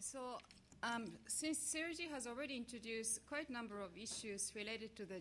So, since Sergi has already introduced quite a number of issues related to the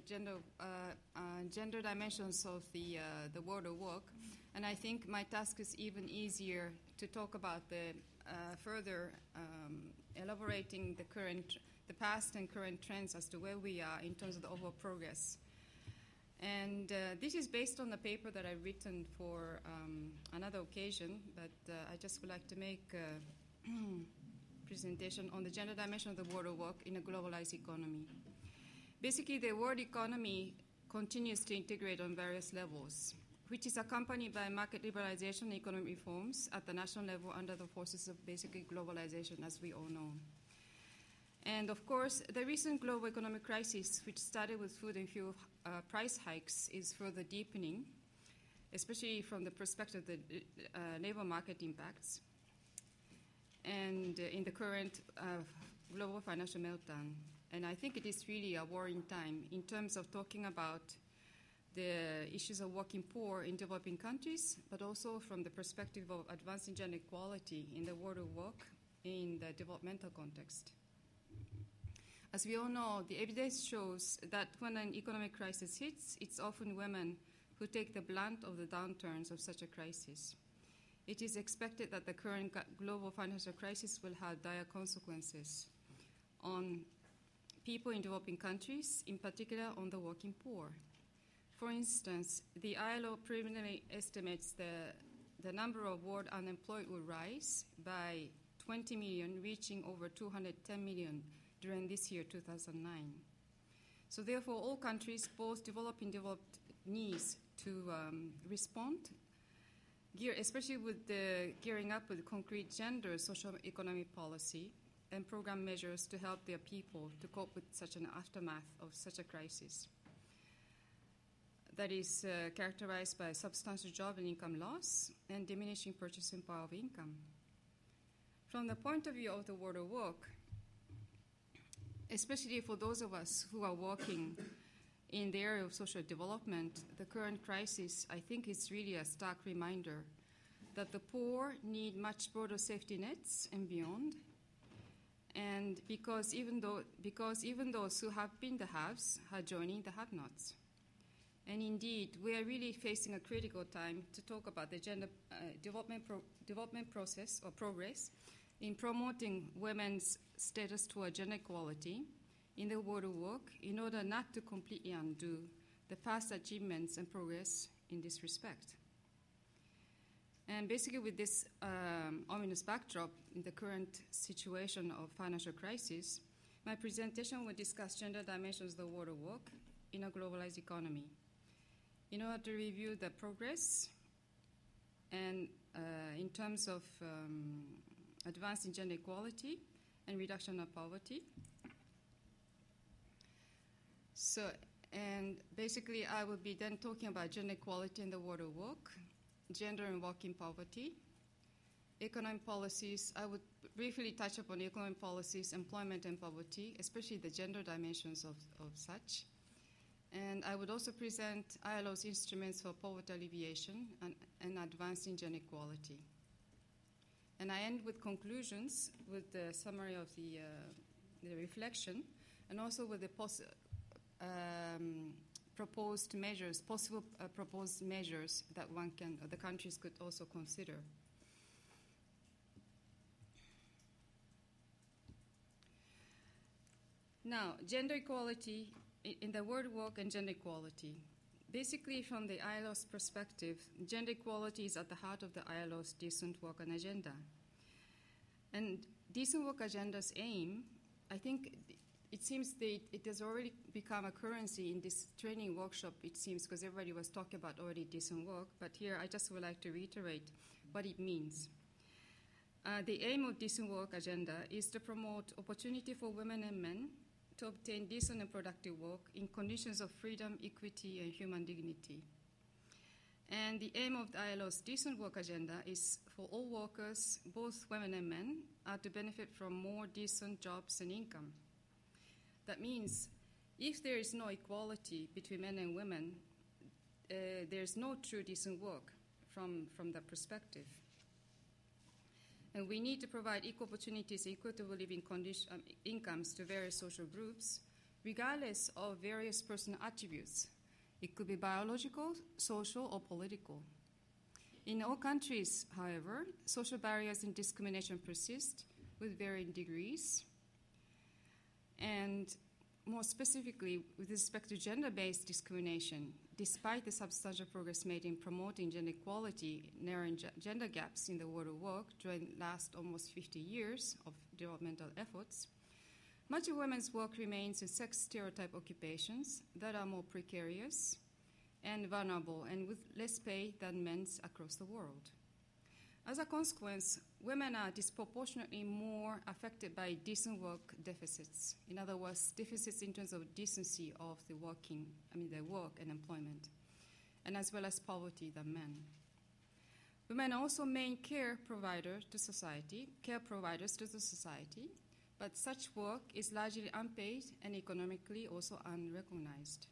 gender dimensions of the world of work, and I think my task is even easier to talk about the further elaborating the past and current trends as to where we are in terms of the overall progress. And this is based on a paper that I've written for another occasion, but I just would like to make a presentation on the gender dimension of the world of work in a globalized economy. Basically, the world economy continues to integrate on various levels, which is accompanied by market liberalization and economic reforms at the national level under the forces of basically globalization, as we all know. And of course, the recent global economic crisis, which started with food and fuel price hikes, is further deepening, especially from the perspective of the labor market impacts, and in the current global financial meltdown. And I think it is really a worrying time in terms of talking about the issues of working poor in developing countries, but also from the perspective of advancing gender equality in the world of work in the developmental context. As we all know, the evidence shows that when an economic crisis hits, it's often women who take the brunt of the downturns of such a crisis. It is expected that the current global financial crisis will have dire consequences on people in developing countries, in particular on the working poor. For instance, the ILO preliminarily estimates the number of world unemployed will rise by 20 million, reaching over 210 million during this year, 2009. So therefore, all countries, both developed and developed, needs to respond, especially with the gearing up with concrete gender, social economic policy, and program measures to help their people to cope with such an aftermath of such a crisis that is characterized by substantial job and income loss and diminishing purchasing power of income. From the point of view of the world of work, especially for those of us who are working in the area of social development, the current crisis, I think, is really a stark reminder that the poor need much broader safety nets and beyond. And because even those who have been the haves are joining the have-nots. And indeed, we are really facing a critical time to talk about the gender development process or progress in promoting women's status toward gender equality in the world of work in order not to completely undo the past achievements and progress in this respect. And basically with this ominous backdrop in the current situation of financial crisis, my presentation will discuss gender dimensions of the world of work in a globalized economy in order to review the progress and in terms of advancing gender equality and reduction of poverty. So, and basically I will be then talking about gender equality in the world of work, gender and working poverty, economic policies. I would briefly touch upon economic policies, employment and poverty, especially the gender dimensions of such. And I would also present ILO's instruments for poverty alleviation and advancing gender equality. And I end with conclusions, with the summary of the reflection, and also with the proposed measures, possible proposed measures that the countries could also consider. Now, gender equality in the world of work and gender equality. Basically, from the ILO's perspective, gender equality is at the heart of the ILO's decent work agenda. And decent work agenda's aim, I think it seems that it has already become a currency in this training workshop, it seems, because everybody was talking about already decent work. But here I just would like to reiterate what it means. The aim of decent work agenda is to promote opportunity for women and men to obtain decent and productive work in conditions of freedom, equity, and human dignity. And the aim of the ILO's decent work agenda is for all workers, both women and men, to benefit from more decent jobs and income. That means if there is no equality between men and women, there is no true decent work from that perspective. And we need to provide equal opportunities, equitable living incomes to various social groups, regardless of various personal attributes. It could be biological, social, or political. In all countries, however, social barriers and discrimination persist with varying degrees. And more specifically, with respect to gender-based discrimination, despite the substantial progress made in promoting gender equality, narrowing gender gaps in the world of work during the last almost 50 years of developmental efforts, much of women's work remains in sex stereotype occupations that are more precarious and vulnerable and with less pay than men's across the world. As a consequence, women are disproportionately more affected by decent work deficits. In other words, deficits in terms of decency of their work and employment, and as well as poverty than men. Women are also main care providers to society, but such work is largely unpaid and economically also unrecognized.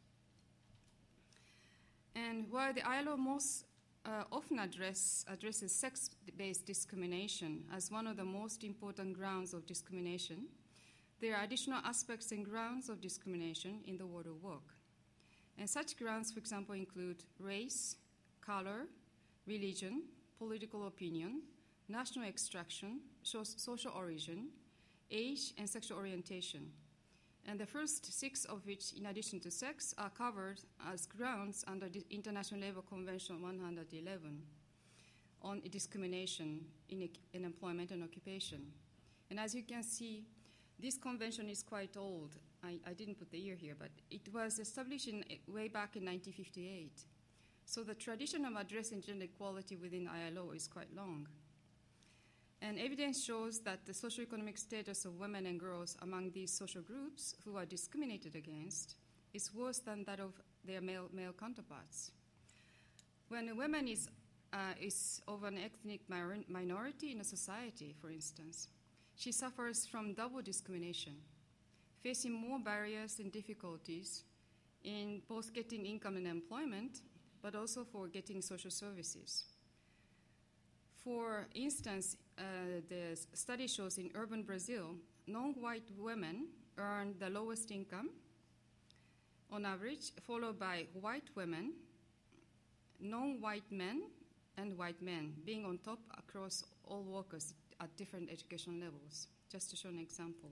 And while the ILO most often addresses sex-based discrimination as one of the most important grounds of discrimination, there are additional aspects and grounds of discrimination in the world of work. And such grounds, for example, include race, color, religion, political opinion, national extraction, social origin, age, and sexual orientation. And the first 6 of which, in addition to sex, are covered as grounds under the International Labour Convention 111 on discrimination in employment and occupation. And as you can see, this convention is quite old. I didn't put the year here, but it was established way back in 1958. So the tradition of addressing gender equality within ILO is quite long. And evidence shows that the socioeconomic status of women and girls among these social groups who are discriminated against is worse than that of their male counterparts. When a woman is of an ethnic minority in a society, for instance, she suffers from double discrimination, facing more barriers and difficulties in both getting income and employment, but also for getting social services. For instance, the study shows in urban Brazil, non-white women earn the lowest income on average, followed by white women, non-white men, and white men, being on top across all workers at different education levels, just to show an example.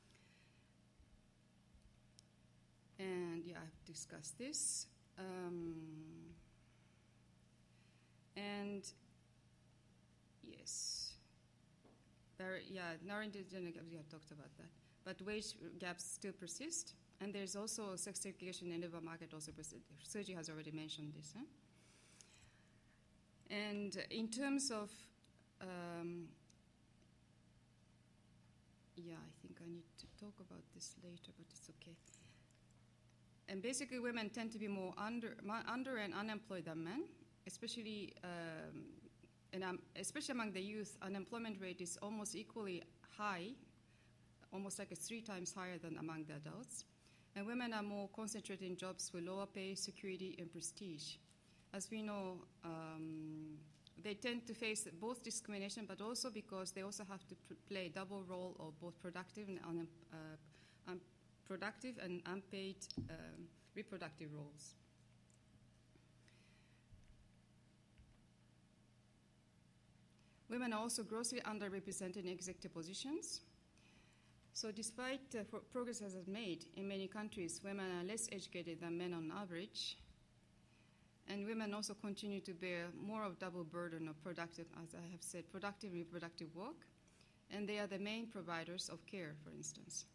And yeah, I've discussed this. And yes, narrowing the gender gaps, we have talked about that. But wage gaps still persist, and there's also sex segregation in the labor market also persists. Sergi has already mentioned this. And in terms of, I think I need to talk about this later, but it's okay. And basically, women tend to be more under and unemployed than men, especially among the youth. Unemployment rate is almost equally high, almost like it's 3 times higher than among the adults. And women are more concentrated in jobs with lower pay, security, and prestige. As we know, they tend to face both discrimination, but also because they also have to play a double role of both productive and unproductive and unpaid reproductive roles. Women are also grossly underrepresented in executive positions. So despite progress has been made in many countries, women are less educated than men on average. And women also continue to bear more of double burden of productive, as I have said, productive and reproductive work. And they are the main providers of care, for instance.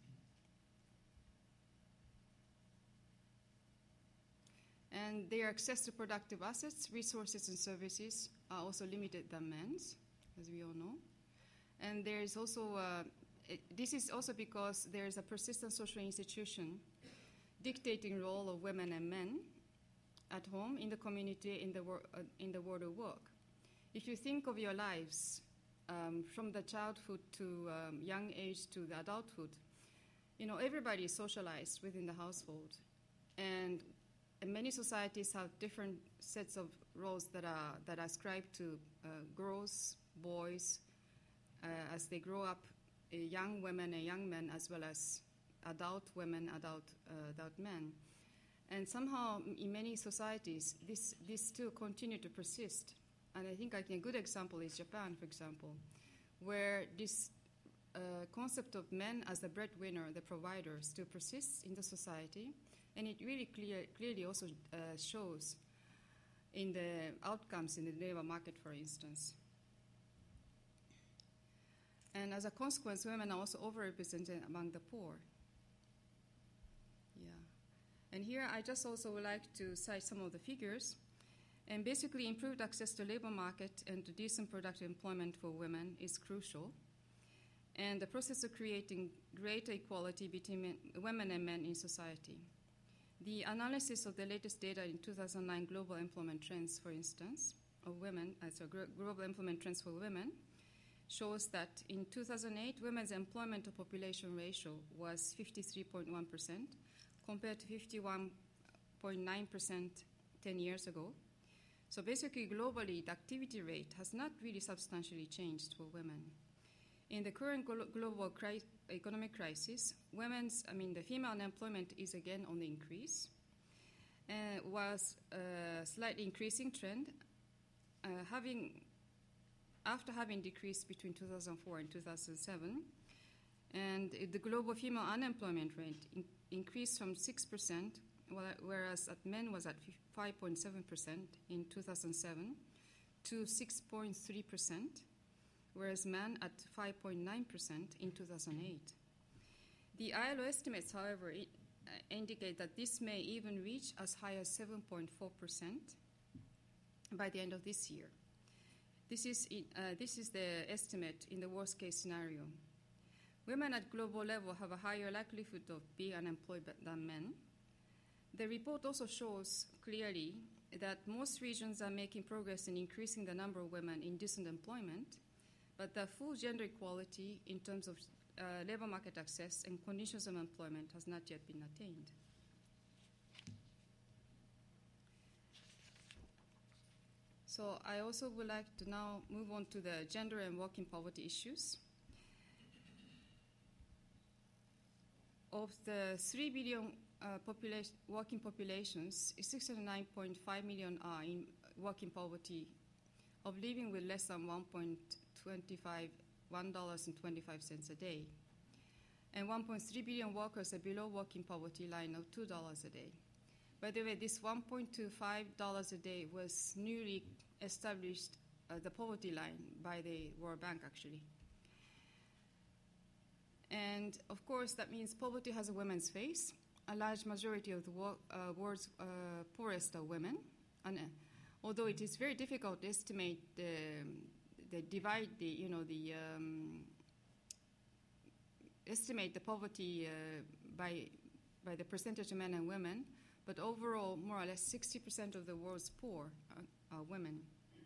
And their access to productive assets, resources, and services are also limited than men's, as we all know. And there is also, this is also because there is a persistent social institution dictating role of women and men at home, in the community, in the world of work. If you think of your lives from the childhood to young age to the adulthood, everybody is socialized within the household. And many societies have different sets of roles that are ascribed to girls, boys, as they grow up, young women and young men, as well as adult women, adult men. And somehow, in many societies, this still continue to persist. And I think a good example is Japan, for example, where this concept of men as the breadwinner, the provider, still persists in the society. And it really clearly also shows in the outcomes in the labor market, for instance. And as a consequence, women are also overrepresented among the poor. Yeah. And here I just also would like to cite some of the figures. And basically, improved access to labor market and to decent productive employment for women is crucial. And the process of creating greater equality between women and men in society. The analysis of the latest data in 2009 global employment trends, for instance, of women, global employment trends for women, shows that in 2008, women's employment to population ratio was 53.1% compared to 51.9% 10 years ago. So basically, globally, the activity rate has not really substantially changed for women. In the current global economic crisis, the female unemployment is again on the increase, was a slightly increasing trend, after having decreased between 2004 and 2007, and the global female unemployment rate increased from 6%, whereas at men was at 5.7% in 2007, to 6.3%, whereas men at 5.9% in 2008. The ILO estimates, however, indicate that this may even reach as high as 7.4% by the end of this year. This is the estimate in the worst-case scenario. Women at global level have a higher likelihood of being unemployed than men. The report also shows clearly that most regions are making progress in increasing the number of women in decent employment, but the full gender equality in terms of labor market access and conditions of employment has not yet been attained. So I also would like to now move on to the gender and working poverty issues. Of the 3 billion working populations, 69.5 million are in working poverty, of living with less than $1.25 a day. And 1.3 billion workers are below working poverty line of $2 a day. By the way, this $1.25 a day was newly established the poverty line by the World Bank, actually. And of course, that means poverty has a woman's face. A large majority of the world's poorest are women. And although it is very difficult to estimate estimate the poverty by the percentage of men and women, but overall, more or less 60% of the world's poor are women.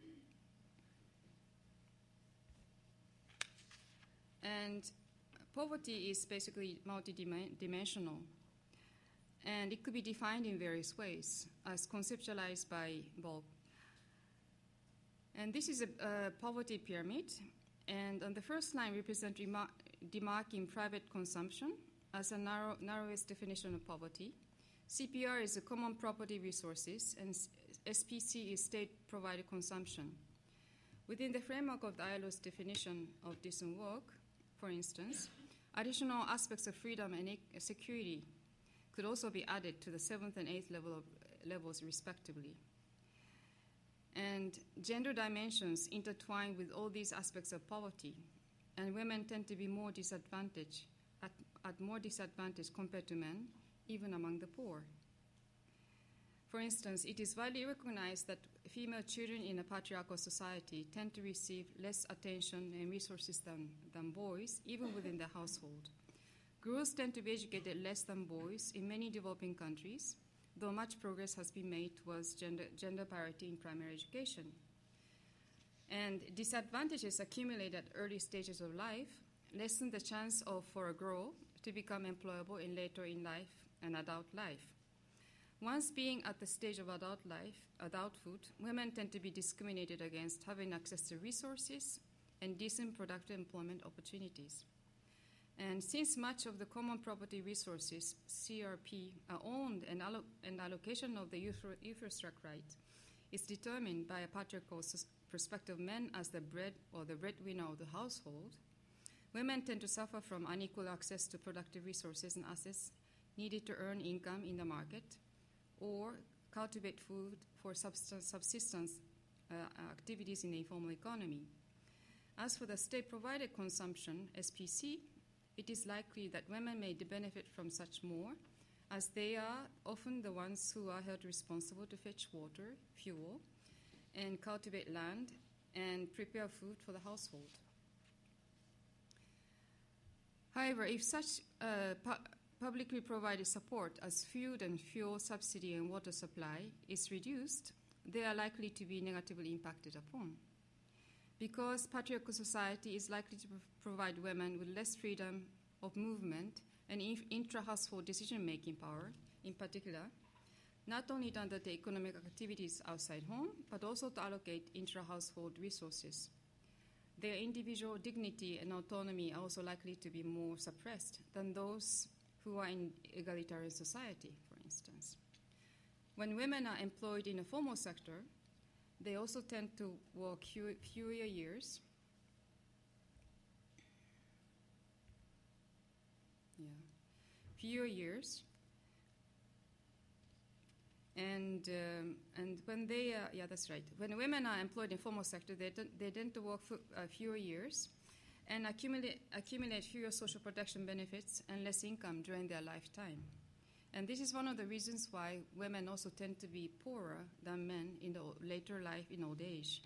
And poverty is basically multidimensional, and it could be defined in various ways, as conceptualized by Volk. And this is a poverty pyramid, and on the first line represents demarking private consumption as a narrowest definition of poverty. CPR is a common property resources, and SPC is state-provided consumption. Within the framework of the ILO's definition of decent work, for instance, additional aspects of freedom and security could also be added to the 7th and 8th levels respectively. And gender dimensions intertwine with all these aspects of poverty, and women tend to be more disadvantaged, at more disadvantage compared to men, even among the poor. For instance, it is widely recognized that female children in a patriarchal society tend to receive less attention and resources than boys, even within the household. Girls tend to be educated less than boys in many developing countries, though much progress has been made towards gender parity in primary education. And disadvantages accumulated at early stages of life lessen the chance for a girl to become employable in later in life and adult life. Once being at the stage of adulthood, women tend to be discriminated against having access to resources and decent productive employment opportunities. And since much of the common property resources, CRP, are owned and allocation of the usufruct right is determined by a patriarchal perspective of men as the breadwinner of the household, women tend to suffer from unequal access to productive resources and assets needed to earn income in the market or cultivate food for subsistence activities in the informal economy. As for the state-provided consumption, SPC, it is likely that women may benefit from such more, as they are often the ones who are held responsible to fetch water, fuel, and cultivate land and prepare food for the household. However, if such publicly provided support as food and fuel subsidy and water supply is reduced, they are likely to be negatively impacted upon. Because patriarchal society is likely to provide women with less freedom of movement and intra-household decision-making power, in particular, not only to undertake economic activities outside home, but also to allocate intra-household resources. Their individual dignity and autonomy are also likely to be more suppressed than those who are in egalitarian society, for instance. When women are employed in a formal sector, they also tend to work fewer years. And when they when women are employed in formal sector, they tend to work for fewer years and accumulate fewer social protection benefits and less income during their lifetime. And this is one of the reasons why women also tend to be poorer than men in the later life in old age.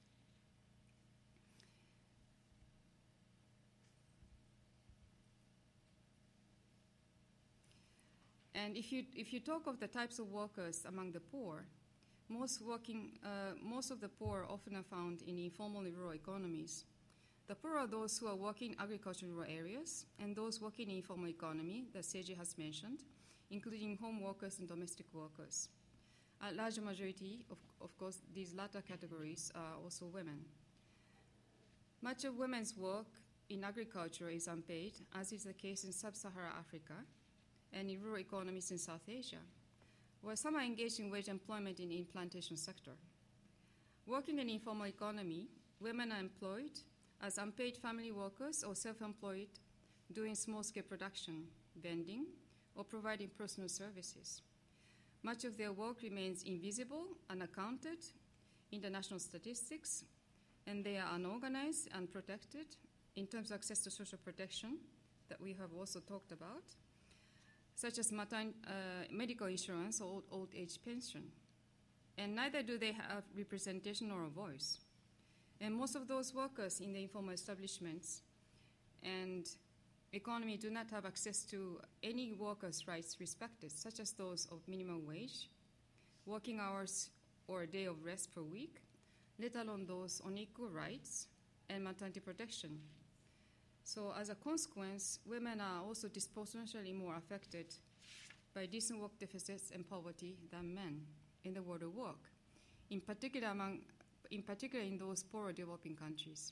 And if you talk of the types of workers among the poor, most of the poor often are found in informal and rural economies. The poor are those who are working in agricultural rural areas and those working in informal economy that Seiji has mentioned, including home workers and domestic workers. A large majority, of course, these latter categories are also women. Much of women's work in agriculture is unpaid, as is the case in sub-Saharan Africa and in rural economies in South Asia, where some are engaged in wage employment in the plantation sector. Working in informal economy, women are employed as unpaid family workers or self-employed doing small-scale production, vending, or providing personal services. Much of their work remains invisible, unaccounted in the national statistics, and they are unorganized, unprotected in terms of access to social protection that we have also talked about, such as medical insurance or old age pension. And neither do they have representation or a voice. And most of those workers in the informal establishments and economy do not have access to any workers' rights respected, such as those of minimum wage, working hours, or a day of rest per week, let alone those on equal rights and maternity protection. So as a consequence, women are also disproportionately more affected by decent work deficits and poverty than men in the world of work, in particular in those poorer developing countries.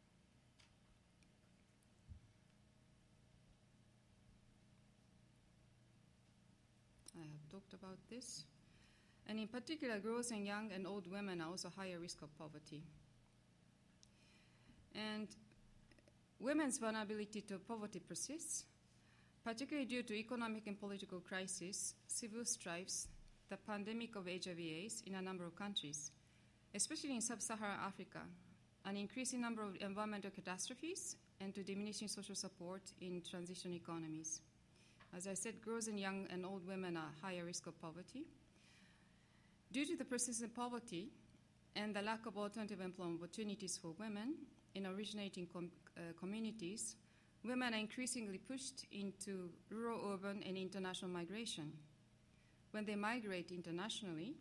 I have talked about this. And in particular, girls and young and old women are also higher risk of poverty. And women's vulnerability to poverty persists, particularly due to economic and political crisis, civil strifes, the pandemic of HIV/AIDS in a number of countries, especially in sub-Saharan Africa, an increasing number of environmental catastrophes, and to diminishing social support in transition economies. As I said, girls and young and old women are higher risk of poverty. Due to the persistent poverty and the lack of alternative employment opportunities for women in originating communities, women are increasingly pushed into rural, urban, and international migration. When they migrate internationally,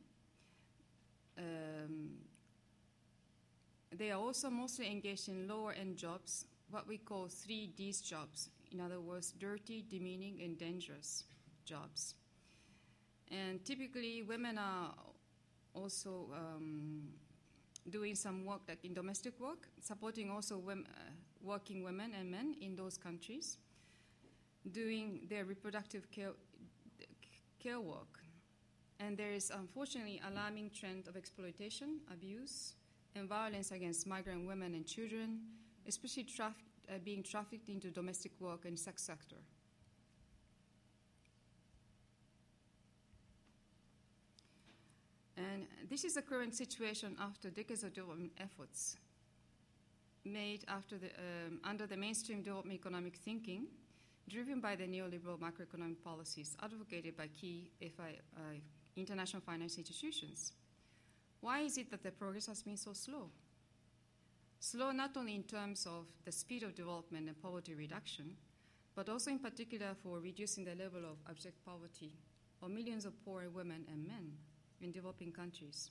they are also mostly engaged in lower-end jobs, what we call 3Ds jobs. In other words, dirty, demeaning, and dangerous jobs. And typically, women are also doing some work like in domestic work, supporting also working women and men in those countries, doing their reproductive care work. And there is unfortunately alarming trend of exploitation, abuse, and violence against migrant women and children, especially being trafficked into domestic work and sex sector. And this is the current situation after decades of development efforts made under the mainstream development economic thinking, driven by the neoliberal macroeconomic policies advocated by key international finance institutions. Why is it that the progress has been so slow? Slow not only in terms of the speed of development and poverty reduction, but also in particular for reducing the level of abject poverty of millions of poor women and men in developing countries.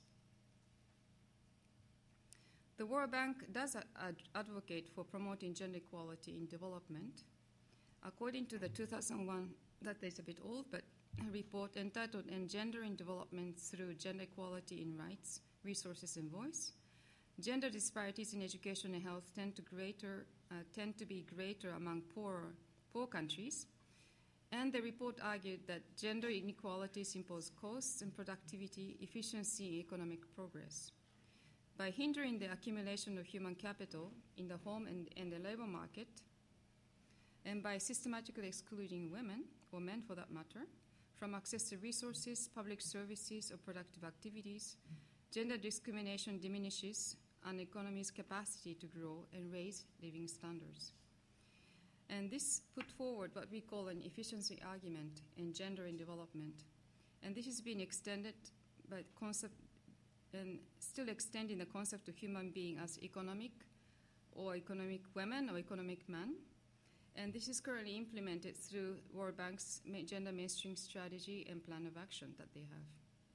The World Bank does advocate for promoting gender equality in development. According to the 2001, that is a bit old, but a report entitled Gender in Development Through Gender Equality in Rights, Resources and Voice, gender disparities in education and health tend to be greater among poor countries. And the report argued that gender inequalities impose costs and productivity, efficiency, and economic progress. By hindering the accumulation of human capital in the home and the labor market, and by systematically excluding women, or men for that matter, from access to resources, public services, or productive activities, gender discrimination diminishes an economy's capacity to grow and raise living standards. And this put forward what we call an efficiency argument in gender in development. And this has been extended by the concept, and still extending the concept of human being as economic women or economic men. And this is currently implemented through World Bank's gender mainstream strategy and plan of action that they have.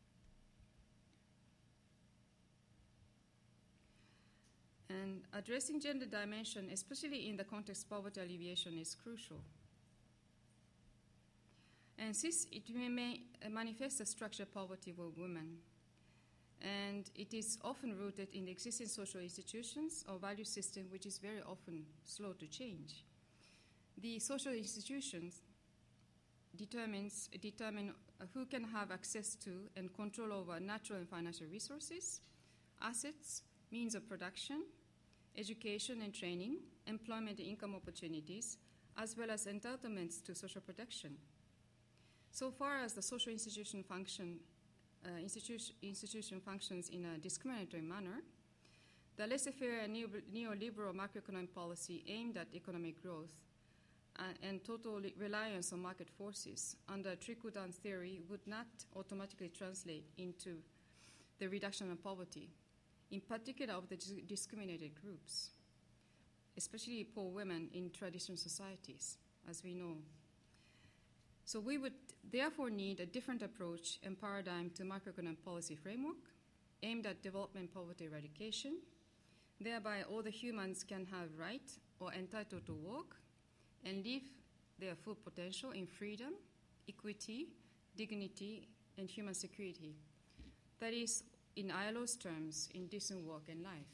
And addressing gender dimension, especially in the context of poverty alleviation, is crucial. And since it may manifest a structural poverty for women, and it is often rooted in the existing social institutions or value system, which is very often slow to change. The social institutions determine who can have access to and control over natural and financial resources, assets, means of production, education and training, employment and income opportunities, as well as entitlements to social protection. So far as the social institution functions in a discriminatory manner, the laissez-faire neoliberal macroeconomic policy aimed at economic growth and total reliance on market forces under trickle-down theory would not automatically translate into the reduction of poverty, in particular of the discriminated groups, especially poor women in traditional societies, as we know. So we would therefore need a different approach and paradigm to macroeconomic policy framework aimed at development poverty eradication. Thereby all the humans can have right or entitled to work and live their full potential in freedom, equity, dignity, and human security. That is, in ILO's terms, in decent work and life.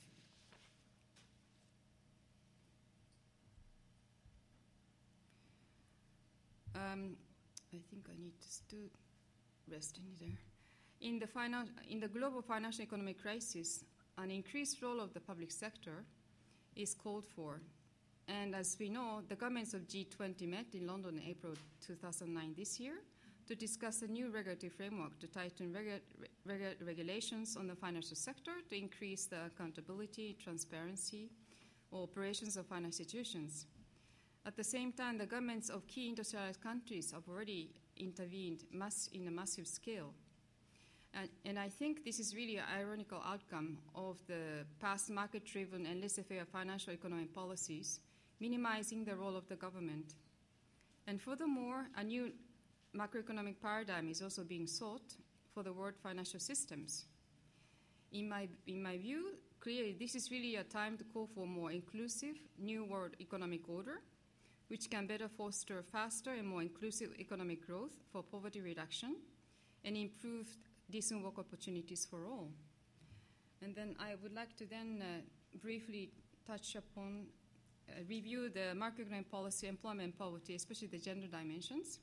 I think I need to rest in there. In the global financial economic crisis, an increased role of the public sector is called for. And as we know, the governments of G20 met in London in April 2009 this year to discuss a new regulatory framework to tighten regulations on the financial sector to increase the accountability, transparency, or operations of financial institutions. At the same time, the governments of key industrialized countries have already intervened in a massive scale. And I think this is really an ironical outcome of the past market-driven and laissez-faire financial economic policies, minimizing the role of the government. And furthermore, a new macroeconomic paradigm is also being sought for the world financial systems. In my view, clearly this is really a time to call for more inclusive new world economic order, which can better foster faster and more inclusive economic growth for poverty reduction and improve decent work opportunities for all. And then I would like to then briefly touch upon, review the macroeconomic policy, employment, poverty, especially the gender dimensions.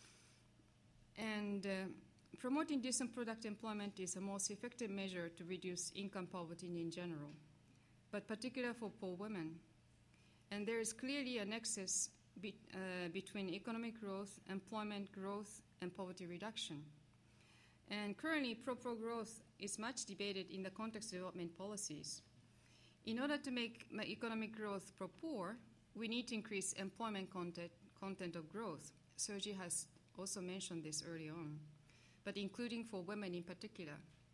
And promoting decent product employment is the most effective measure to reduce income poverty in general, but particularly for poor women. And there is clearly a nexus between economic growth, employment growth, and poverty reduction. And currently, pro growth is much debated in the context of development policies. In order to make economic growth pro-poor, we need to increase employment content of growth. Sergi has also mentioned this early on, but including for women in particular.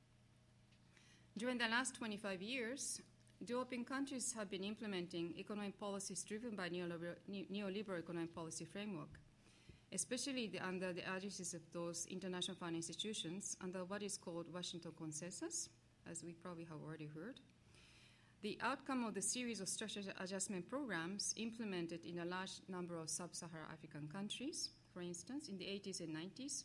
During the last 25 years, developing countries have been implementing economic policies driven by neoliberal economic policy framework, especially under the aegis of those international finance institutions under what is called Washington Consensus, as we probably have already heard. The outcome of the series of structural adjustment programs implemented in a large number of sub-Saharan African countries, for instance, in the 80s and 90s,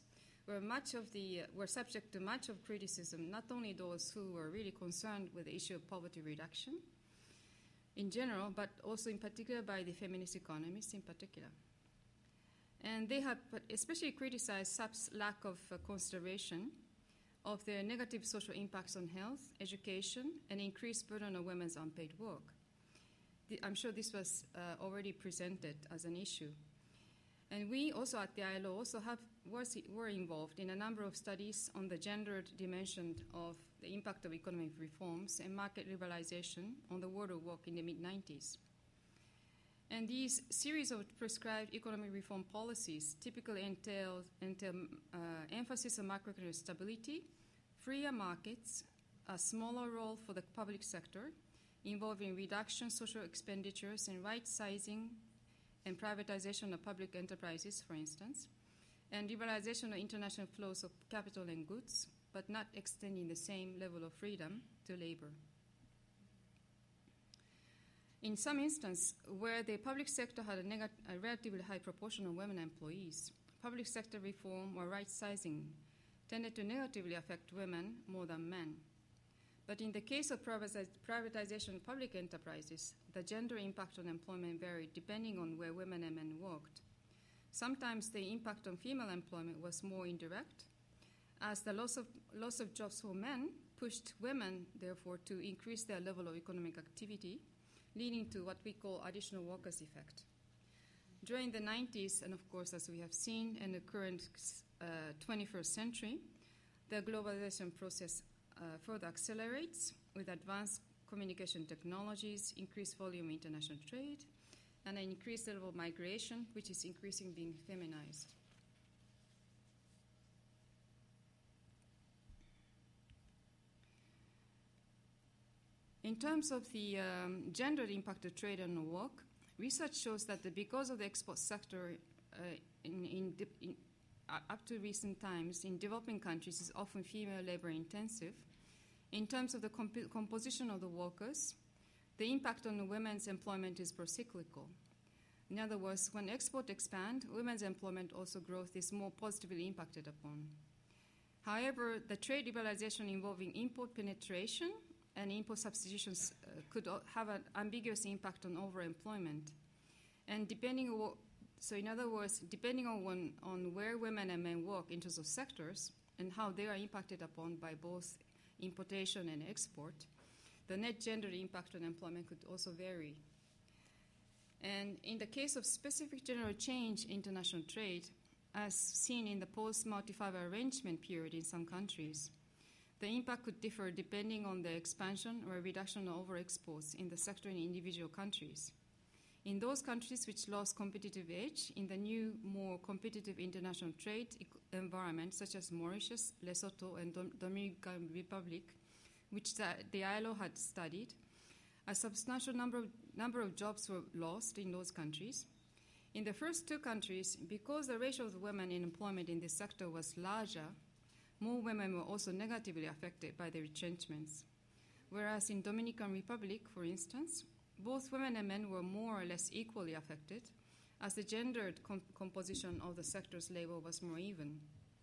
were subject to much of criticism, not only those who were really concerned with the issue of poverty reduction in general, but also in particular by the feminist economists in particular. And they have especially criticized SAP's lack of consideration of their negative social impacts on health, education, and increased burden on women's unpaid work. I'm sure this was already presented as an issue. And we also at the ILO also were involved in a number of studies on the gendered dimension of the impact of economic reforms and market liberalization on the world of work in the mid-90s. And these series of prescribed economic reform policies typically entail emphasis on macroeconomic stability, freer markets, a smaller role for the public sector, involving reduction of social expenditures and right-sizing and privatization of public enterprises, for instance, and liberalization of international flows of capital and goods, but not extending the same level of freedom to labor. In some instances, where the public sector had a relatively high proportion of women employees, public sector reform or right-sizing tended to negatively affect women more than men. But in the case of privatization of public enterprises, the gender impact on employment varied depending on where women and men worked. Sometimes the impact on female employment was more indirect, as the loss of jobs for men pushed women, therefore, to increase their level of economic activity, leading to what we call additional workers' effect. During the 90s, and of course, as we have seen in the current 21st century, the globalization process further accelerates with advanced communication technologies, increased volume international trade, and an increased level of migration, which is increasingly being feminized. In terms of the gender impact of trade on work, research shows that because of the export sector up to recent times in developing countries is often female labor intensive, in terms of the composition of the workers, the impact on women's employment is procyclical. In other words, when exports expand, women's employment also growth is more positively impacted upon. However, the trade liberalization involving import penetration and import substitutions could have an ambiguous impact on overemployment. And in other words, depending on where women and men work in terms of sectors and how they are impacted upon by both importation and export, the net gender impact on employment could also vary. And in the case of specific general change in international trade, as seen in the post-multi-fiber arrangement period in some countries, the impact could differ depending on the expansion or reduction of over-exports in the sector in individual countries. In those countries which lost competitive edge in the new, more competitive international trade environment, such as Mauritius, Lesotho, and Dominican Republic, which the ILO had studied, a substantial number of jobs were lost in those countries. In the first two countries, because the ratio of women in employment in this sector was larger, more women were also negatively affected by the retrenchments. Whereas in Dominican Republic, for instance, both women and men were more or less equally affected, as the gendered composition of the sector's labor was more even.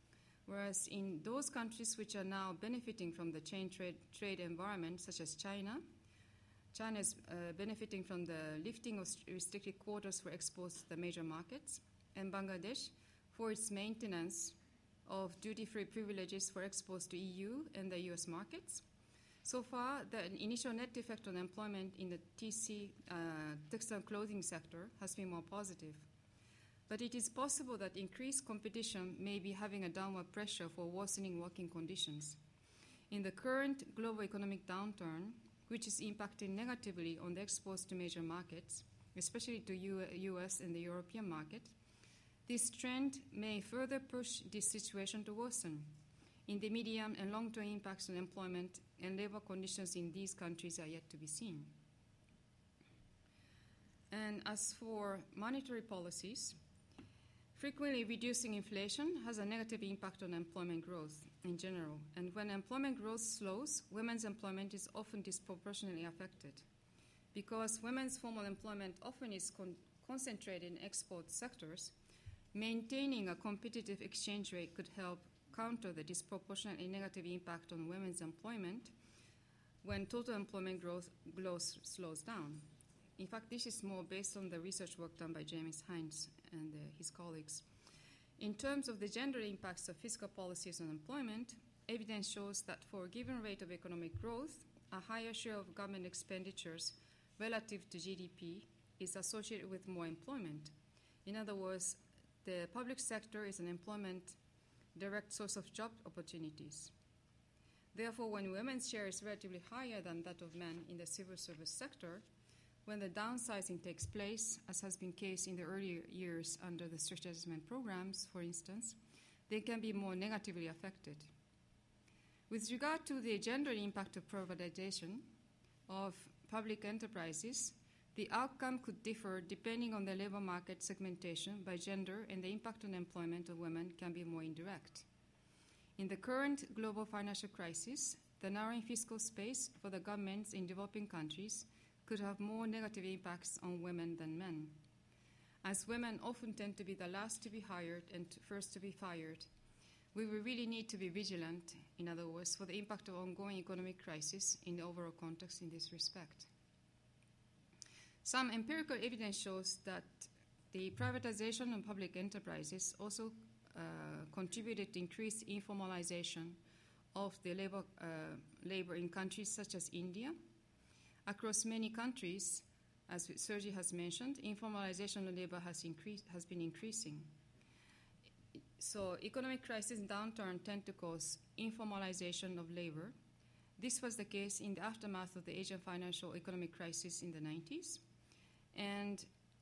Whereas in those countries which are now benefiting from the change trade environment, such as China, China is benefiting from the lifting of restricted quotas for exports to the major markets, and Bangladesh for its maintenance of duty-free privileges for exports to EU and the US markets. So far, the initial net effect on employment in the TC, textile clothing sector, has been more positive. But it is possible that increased competition may be having a downward pressure for worsening working conditions. In the current global economic downturn, which is impacting negatively on the exports to major markets, especially to US and the European market, this trend may further push this situation to worsen. In the medium and long-term impacts on employment and labor conditions in these countries are yet to be seen. And as for monetary policies, frequently reducing inflation has a negative impact on employment growth in general. And when employment growth slows, women's employment is often disproportionately affected. Because women's formal employment often is concentrated in export sectors, maintaining a competitive exchange rate could help counter the disproportionately negative impact on women's employment when total employment growth slows down. In fact, this is more based on the research work done by James Hines and his colleagues. In terms of the gender impacts of fiscal policies on employment, evidence shows that for a given rate of economic growth, a higher share of government expenditures relative to GDP is associated with more employment. In other words, the public sector is an employment direct source of job opportunities. Therefore, when women's share is relatively higher than that of men in the civil service sector, when the downsizing takes place, as has been the case in the earlier years under the strict adjustment programs, for instance, they can be more negatively affected. With regard to the gender impact of privatization of public enterprises, the outcome could differ depending on the labor market segmentation by gender, and the impact on employment of women can be more indirect. In the current global financial crisis, the narrowing fiscal space for the governments in developing countries could have more negative impacts on women than men. As women often tend to be the last to be hired and first to be fired, we will really need to be vigilant, in other words, for the impact of ongoing economic crisis in the overall context in this respect. Some empirical evidence shows that the privatization of public enterprises also contributed to increased informalization of the labor in countries such as India. Across many countries, as Sergi has mentioned, informalization of labor has been increasing. So economic crisis and downturn tend to cause informalization of labor. This was the case in the aftermath of the Asian financial economic crisis in the 90s. And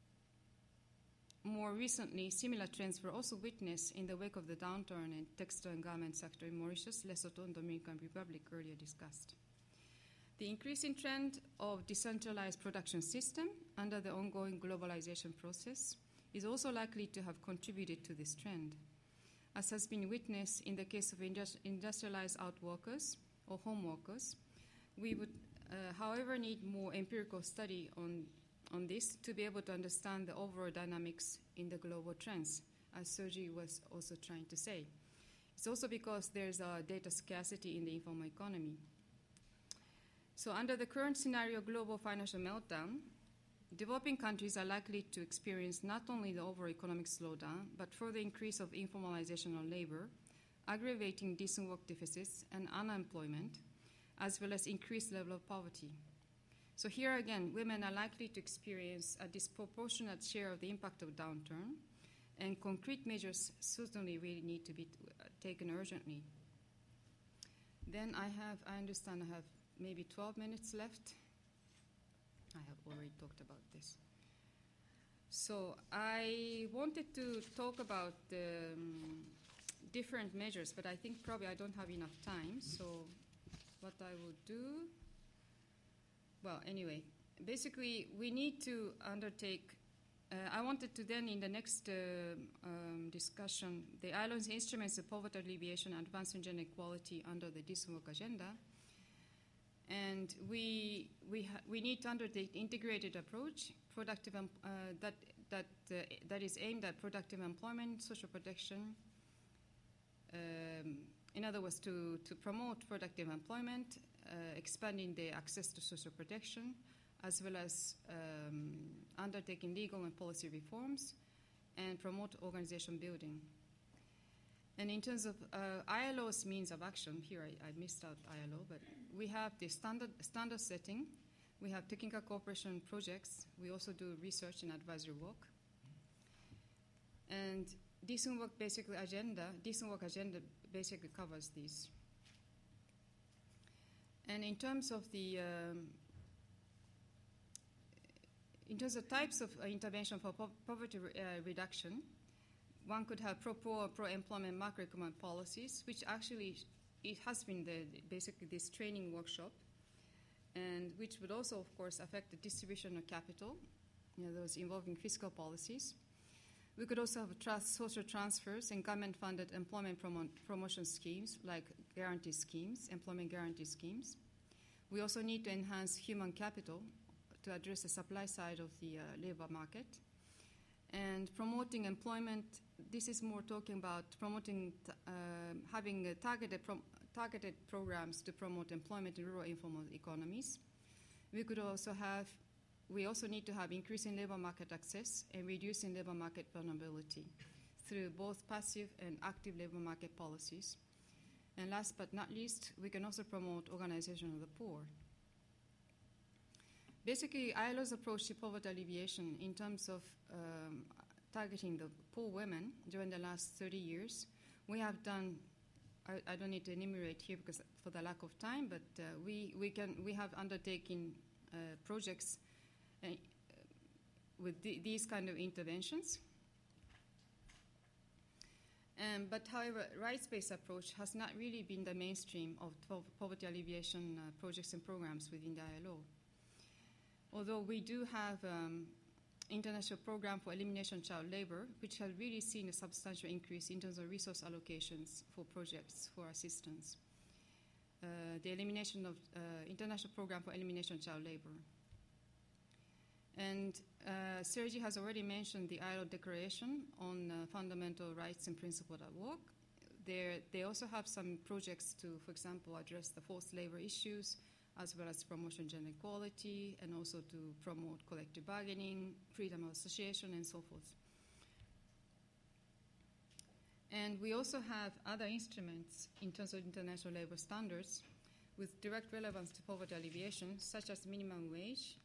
more recently, similar trends were also witnessed in the wake of the downturn in textile and garment sector in Mauritius, Lesotho, and Dominican Republic earlier discussed. The increasing trend of decentralized production system under the ongoing globalization process is also likely to have contributed to this trend. As has been witnessed in the case of industrialized outworkers or home workers, we would, however, need more empirical study on this to be able to understand the overall dynamics in the global trends, as Sergi was also trying to say. It's also because there's a data scarcity in the informal economy. So under the current scenario of global financial meltdown, developing countries are likely to experience not only the overall economic slowdown, but further increase of informalization of labor, aggravating decent work deficits and unemployment, as well as increased level of poverty. So here again, women are likely to experience a disproportionate share of the impact of downturn, and concrete measures certainly really need to be taken urgently. Then I understand I have maybe 12 minutes left. I have already talked about this. So I wanted to talk about the different measures, but I think probably I don't have enough time. So what I will do, well, anyway, basically we need to undertake, I wanted to then in the next discussion, the ILO's instruments of poverty alleviation and advancing gender equality under the decent work agenda. And we need to undertake integrated approach, productive that is aimed at productive employment, social protection, in other words, to promote productive employment, expanding the access to social protection, as well as undertaking legal and policy reforms, and promote organization building. And in terms of ILO's means of action, here I missed out ILO, but we have the standard setting, we have technical cooperation projects, we also do research and advisory work. And decent work agenda basically covers these. And in terms of the types of intervention for poverty reduction, one could have pro-employment macroeconomic policies, which actually it has been basically this training workshop, and which would also, of course, affect the distribution of capital, those involving fiscal policies. We could also have social transfers and government-funded employment promotion schemes, like guarantee schemes, employment guarantee schemes. We also need to enhance human capital to address the supply side of the labor market. And promoting employment, this is more talking about promoting, having targeted programs to promote employment in rural informal economies. We also need to have increasing labor market access and reducing labor market vulnerability through both passive and active labor market policies. And last but not least, we can also promote organization of the poor. Basically, ILO's approach to poverty alleviation in terms of targeting the poor women during the last 30 years, we have done, I don't need to enumerate here because for the lack of time, but we have undertaken projects with these kind of interventions. But however, rights-based approach has not really been the mainstream of poverty alleviation projects and programs within the ILO. Although we do have international program for elimination of child labor, which has really seen a substantial increase in terms of resource allocations for projects for assistance. The elimination of international program for elimination of child labor. And Sergi has already mentioned the ILO Declaration on Fundamental Rights and Principles at Work. They also have some projects to, for example, address the forced labor issues, as well as promotion of gender equality, and also to promote collective bargaining, freedom of association, and so forth. And we also have other instruments in terms of international labor standards with direct relevance to poverty alleviation, such as minimum wage,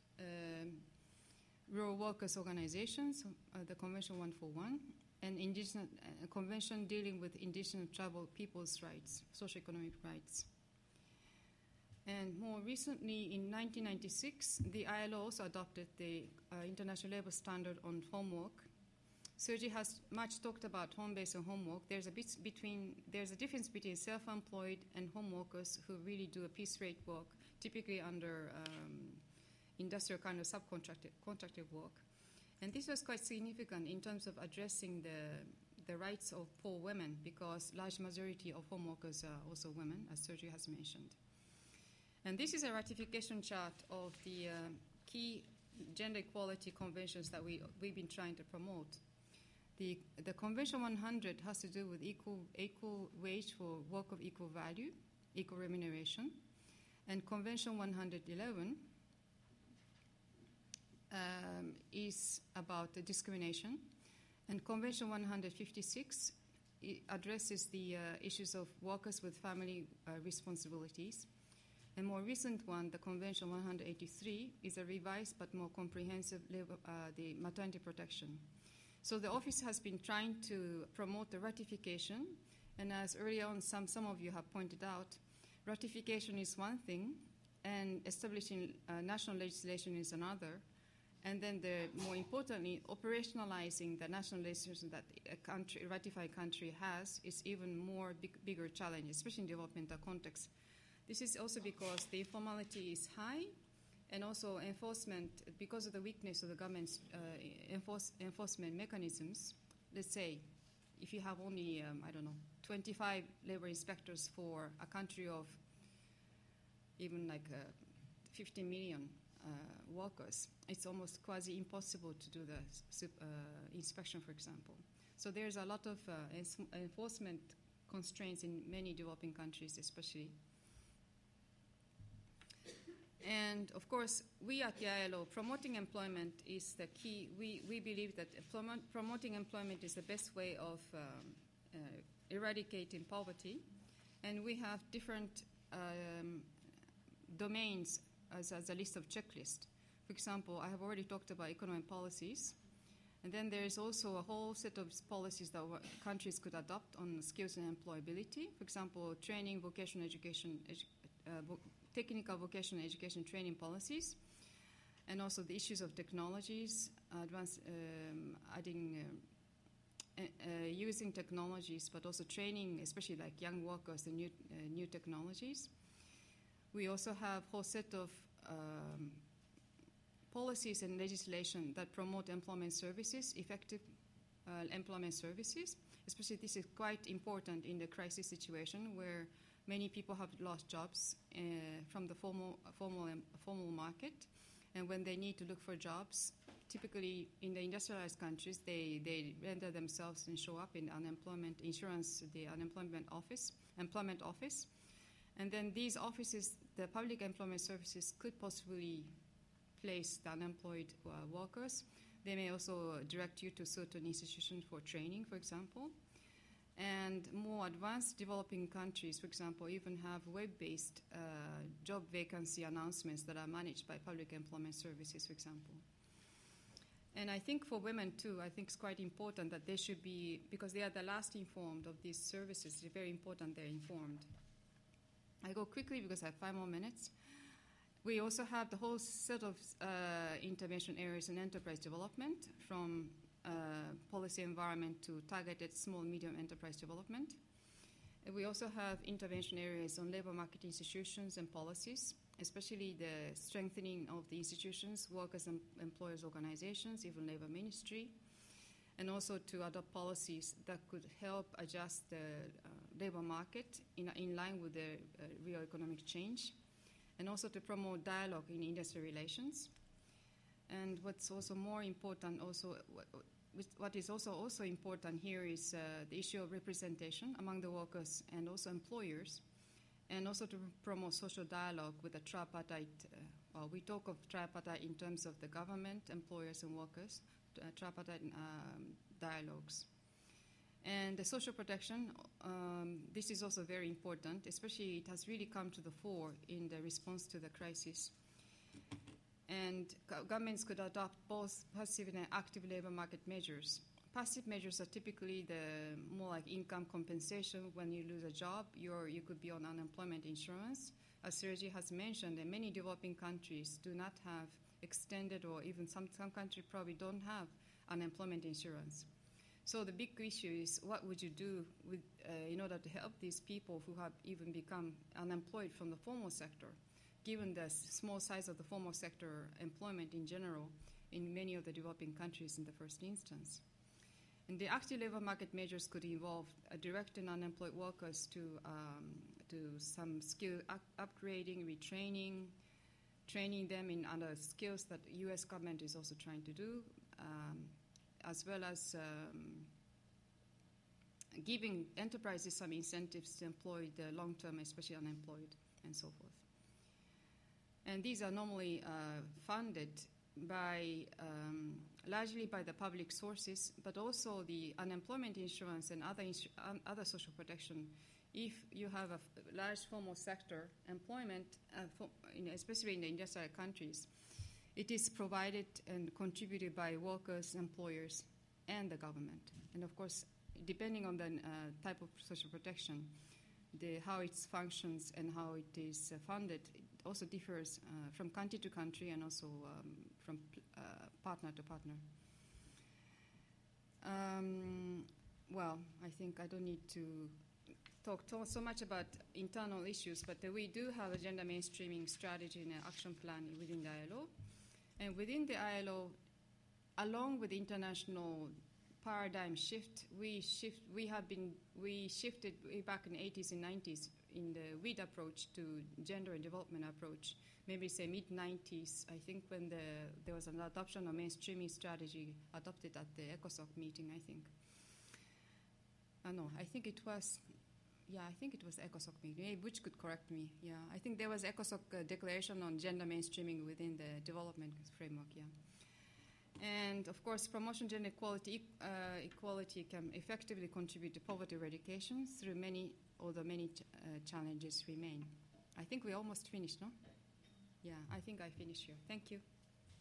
rural workers' organizations, the Convention 141, and convention dealing with indigenous tribal people's rights, socioeconomic rights. And more recently, in 1996, the ILO also adopted the International Labour Standard on Homework. Sergi has much talked about home-based and homework. There's a difference between self-employed and home workers who really do a piece rate work, typically under industrial kind of contracted work. And this was quite significant in terms of addressing the rights of poor women, because large majority of home workers are also women, as Sergi has mentioned. And this is a ratification chart of the key gender equality conventions that we've been trying to promote. The Convention 100 has to do with equal wage for work of equal value, equal remuneration. And Convention 111 is about the discrimination. And Convention 156 addresses the issues of workers with family responsibilities. A more recent one, the Convention 183, is a revised but more comprehensive the maternity protection. So the office has been trying to promote the ratification, and as earlier on some of you have pointed out, ratification is one thing, and establishing national legislation is another, and then more importantly, operationalizing the national legislation that a ratified country has is even more bigger challenge, especially in developmental context. This is also because the informality is high, and also enforcement, because of the weakness of the government's enforcement mechanisms. Let's say if you have only, 25 labor inspectors for a country of even like 50 million workers, it's almost quasi impossible to do the inspection, for example. So there's a lot of enforcement constraints in many developing countries especially. And of course, we at the ILO, promoting employment is the key. We believe that promoting employment is the best way of eradicating poverty. And we have different domains as a list of checklist. For example, I have already talked about economic policies. And then there is also a whole set of policies that countries could adopt on skills and employability. For example, training, vocational education, technical vocational education training policies, and also the issues of technologies, using technologies, but also training, especially like young workers, the new technologies. We also have a whole set of policies and legislation that promote employment services, effective employment services. Especially this is quite important in the crisis situation where many people have lost jobs from the formal market. And when they need to look for jobs, typically in the industrialized countries, they render themselves and show up in unemployment insurance, the employment office. And then these offices, the public employment services, could possibly place the unemployed workers. They may also direct you to certain institutions for training, for example. And more advanced developing countries, for example, even have web-based job vacancy announcements that are managed by public employment services, for example. And I think for women, too, I think it's quite important that they should be, because they are the last informed of these services, it's very important they're informed. I go quickly because I have 5 more minutes. We also have the whole set of intervention areas in enterprise development, from policy environment to targeted small, medium enterprise development. And we also have intervention areas on labor market institutions and policies, especially the strengthening of the institutions, workers and employers organizations, even labor ministry, and also to adopt policies that could help adjust the labor market in line with the real economic change, and also to promote dialogue in industry relations. And what's also more important, what is also important here is the issue of representation among the workers and also employers, and also to promote social dialogue with the tripartite. We talk of tripartite in terms of the government, employers, and workers, tripartite dialogues. And the social protection, this is also very important, especially it has really come to the fore in the response to the crisis. And governments could adopt both passive and active labor market measures. Passive measures are typically the more like income compensation. When you lose a job, you could be on unemployment insurance. As Sergi has mentioned, that many developing countries do not have extended, or even some countries probably don't have unemployment insurance. So the big issue is, what would you do with, in order to help these people who have even become unemployed from the formal sector, given the small size of the formal sector employment in general in many of the developing countries in the first instance. And the active labor market measures could involve directing unemployed workers to some skill upgrading, retraining, training them in other skills that the U.S. government is also trying to do, as well as giving enterprises some incentives to employ the long-term, especially unemployed, and so forth. And these are normally funded by largely by the public sources, but also the unemployment insurance and other social protection. If you have a large formal sector employment, especially in the industrial countries, it is provided and contributed by workers, employers, and the government. And of course, depending on the type of social protection, how it functions and how it is funded, it also differs from country to country and also from partner to partner. Well, I think I don't need to talk so much about internal issues, but we do have a gender mainstreaming strategy and an action plan within the ILO. And within the ILO, along with the international paradigm shift, we shifted way back in the 80s and 90s in the WEED approach to gender and development approach, maybe say mid-90s, I think, when there was an adoption of mainstreaming strategy adopted at the ECOSOC meeting, I think. I think it was Yeah, I think it was ECOSOC meeting. Maybe Butch could correct me. Yeah, I think there was ECOSOC declaration on gender mainstreaming within the development framework. Yeah, and of course, promotion gender equality can effectively contribute to poverty eradication through many challenges remain. I think we almost finished, no? Yeah, I think I finished here. Thank you.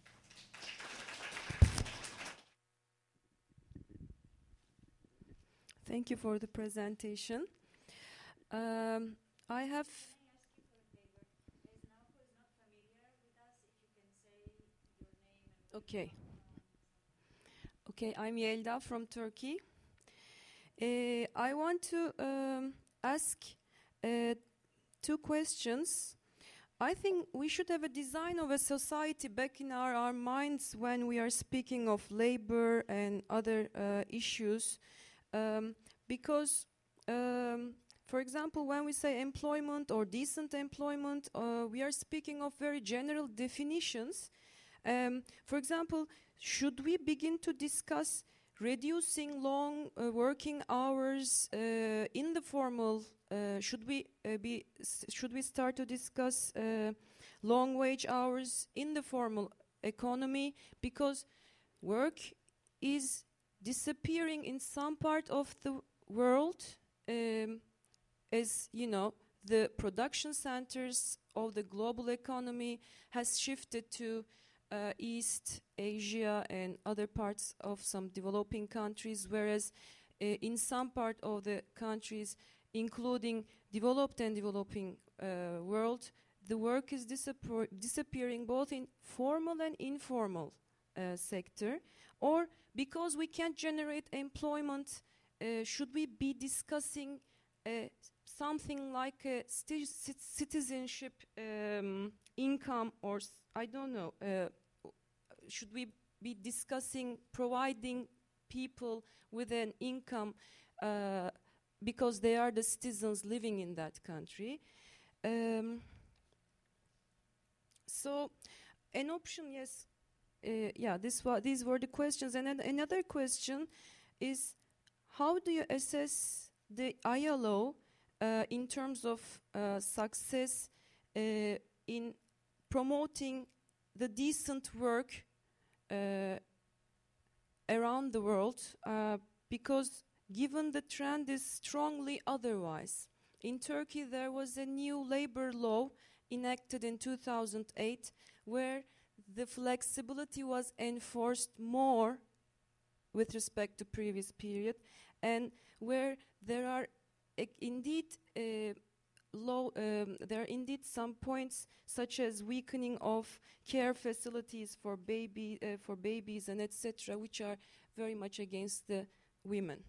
Thank you for the presentation. I have. Can I ask you for a favor? As Naoko is not familiar with us, if you can say your name and Okay. Okay, I'm Yelda from Turkey. I want to ask 2 questions. I think we should have a design of a society back in our minds when we are speaking of labor and other issues. Because, for example, when we say employment or decent employment, we are speaking of very general definitions. For example, should we begin to discuss reducing long working hours in the formal? Should we start to discuss long wage hours in the formal economy? Because work is disappearing in some part of the world, as you know, the production centers of the global economy has shifted to East Asia and other parts of some developing countries, whereas in some part of the countries, including developed and developing world, the work is disappearing both in formal and informal sector. Or because we can't generate employment, should we be discussing something like a citizenship income, or I don't know, should we be discussing providing people with an income because they are the citizens living in that country? So an option, yes. These were the questions. And then another question is, how do you assess the ILO in terms of success in promoting the decent work around the world? Because given the trend is strongly otherwise. In Turkey, there was a new labor law enacted in 2008 where the flexibility was enforced more with respect to previous period, and where there are indeed some points such as weakening of care facilities for babies and etc., which are very much against the women.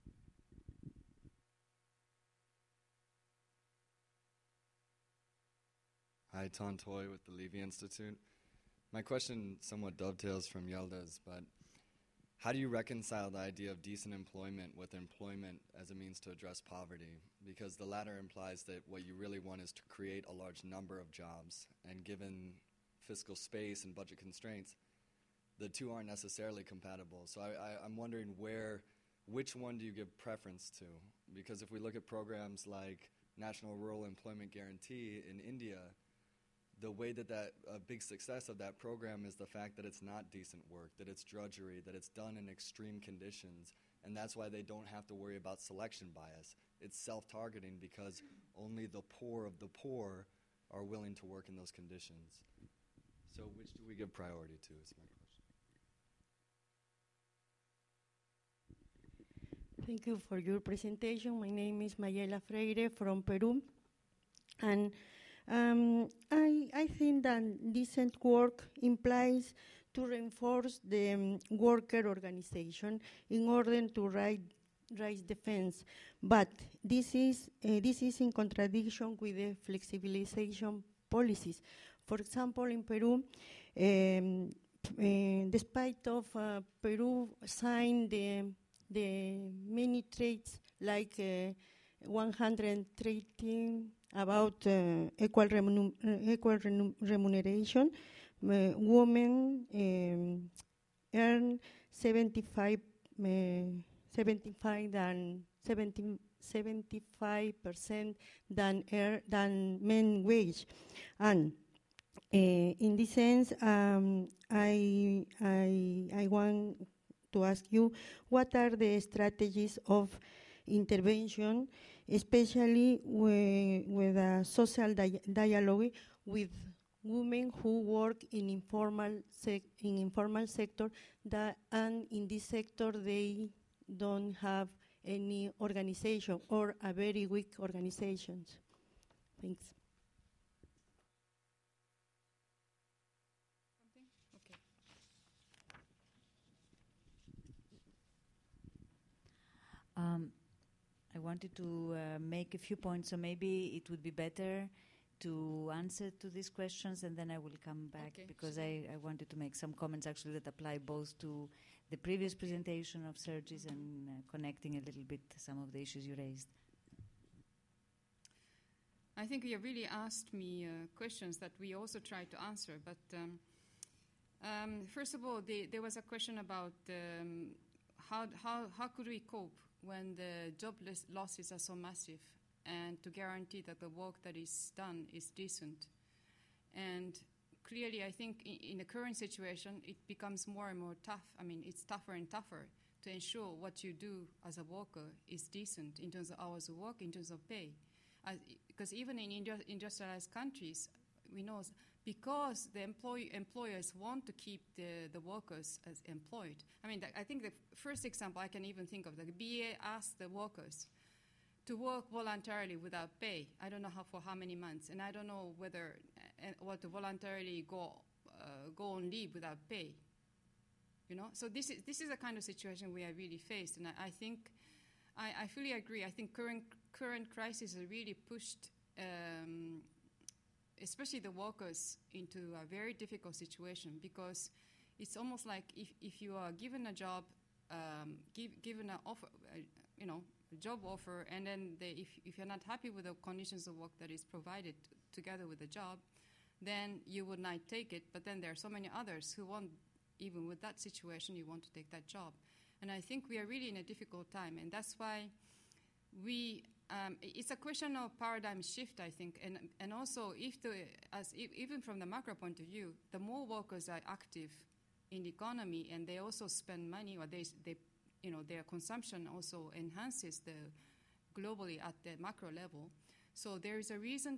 Hi, Ton Toy with the Levy Institute. My question somewhat dovetails from Yelda's, but how do you reconcile the idea of decent employment with employment as a means to address poverty? Because the latter implies that what you really want is to create a large number of jobs, and given fiscal space and budget constraints, the two aren't necessarily compatible. So I'm wondering which one do you give preference to? Because if we look at programs like National Rural Employment Guarantee in India, the way that a big success of that program is the fact that it's not decent work, that it's drudgery, that it's done in extreme conditions, and that's why they don't have to worry about selection bias. It's self-targeting because only the poor of the poor are willing to work in those conditions. So which do we give priority to is my question. Thank you for your presentation. My name is Mayela Freire from Peru, and I think that decent work implies to reinforce the worker organization in order to raise defense, but this is in contradiction with the flexibilization policies. For example, in Peru, despite of Peru signed the many trades like 113 about equal remuneration, women earn 75% 75% than men wage. And in this sense, I want to ask you, what are the strategies of intervention, especially with a social dialogue with women who work in informal sector, and in this sector they don't have any organization or a very weak organizations. Thanks. Okay. I wanted to make a few points, so maybe it would be better to answer to these questions, and then I will come back, Okay, because sure. I wanted to make some comments actually that apply both to the previous presentation of Sergis and connecting a little bit some of the issues you raised. I think you really asked me questions that we also tried to answer. But first of all, there was a question about how could we cope when the job losses are so massive, and to guarantee that the work that is done is decent. And clearly, I think in the current situation, it becomes more and more tough. I mean, it's tougher and tougher to ensure what you do as a worker is decent in terms of hours of work, in terms of pay. Because even in industrialized countries, we know because the employers want to keep the workers as employed. I mean, I think the first example I can even think of, the BA asked the workers to work voluntarily without pay. I don't know for how many months, and I don't know whether to voluntarily go on leave without pay. You know, so this is a kind of situation we are really faced, and I think I fully agree. I think current crisis has really pushed, especially the workers, into a very difficult situation, because it's almost like if you are given a job, given an offer, job offer, and then if you're not happy with the conditions of work that is provided together with the job, then you would not take it. But then there are so many others who want, even with that situation, you want to take that job. And I think we are really in a difficult time, and that's why it's a question of paradigm shift, I think, and also even from the macro point of view, the more workers are active in the economy and they also spend money, or their consumption also enhances globally at the macro level. So there is a reason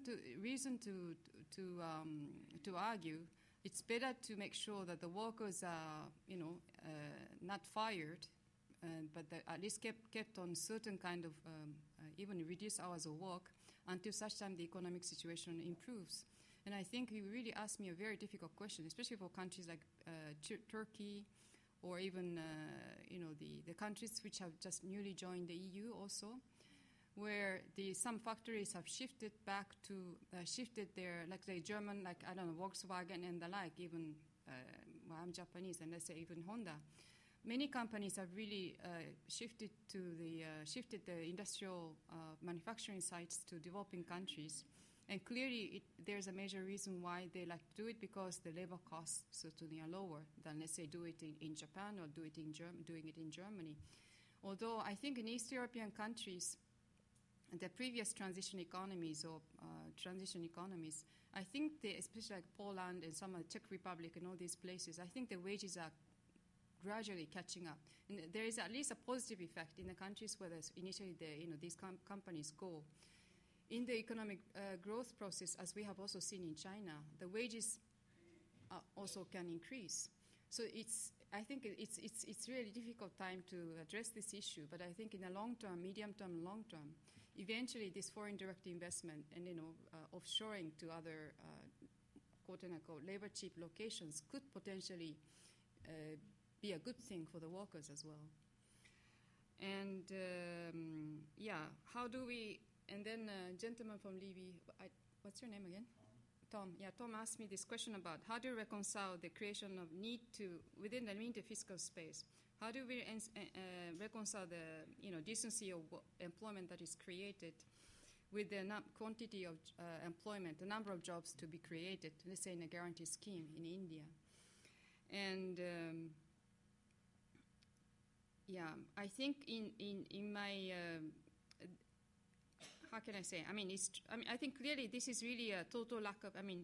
to argue it's better to make sure that the workers are not fired, but at least kept on certain kind of even reduced hours of work until such time the economic situation improves. And I think you really asked me a very difficult question, especially for countries like Turkey, or even the countries which have just newly joined the EU also, where some factories have shifted back to their, like the German, like I don't know, Volkswagen and the like. Even I'm Japanese, and let's say even Honda. Many companies have really shifted the industrial manufacturing sites to developing countries. And clearly, there's a major reason why they like to do it, because the labor costs certainly are lower than, let's say, do it in Japan or doing it in Germany. Although I think in East European countries, the previous transition economies, I think especially like Poland and some of the Czech Republic and all these places, I think the wages are gradually catching up. And there is at least a positive effect in the countries where initially these companies go. In the economic growth process, as we have also seen in China, the wages also can increase. So I think it's really difficult time to address this issue. But I think in the long term, medium term, long term, eventually this foreign direct investment and offshoring to other quote unquote labor cheap locations could potentially be a good thing for the workers as well. And how do we? And then gentleman from Libya, what's your name again? Tom. Yeah, Tom asked me this question about how do you reconcile the creation of within the need to fiscal space? How do we reconcile the decency of employment that is created with the quantity of employment, the number of jobs to be created, let's say in a guarantee scheme in India? And Yeah, I think in my how can I say? I mean, I think clearly this is really a total lack of. I mean,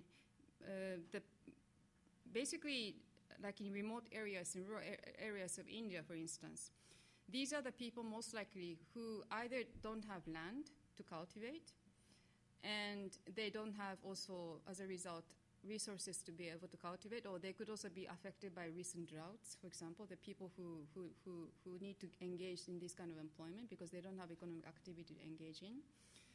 basically, like in remote areas, in rural areas of India, for instance, these are the people most likely who either don't have land to cultivate, and they don't have also, as a result, resources to be able to cultivate, or they could also be affected by recent droughts, for example, the people who need to engage in this kind of employment because they don't have economic activity to engage in.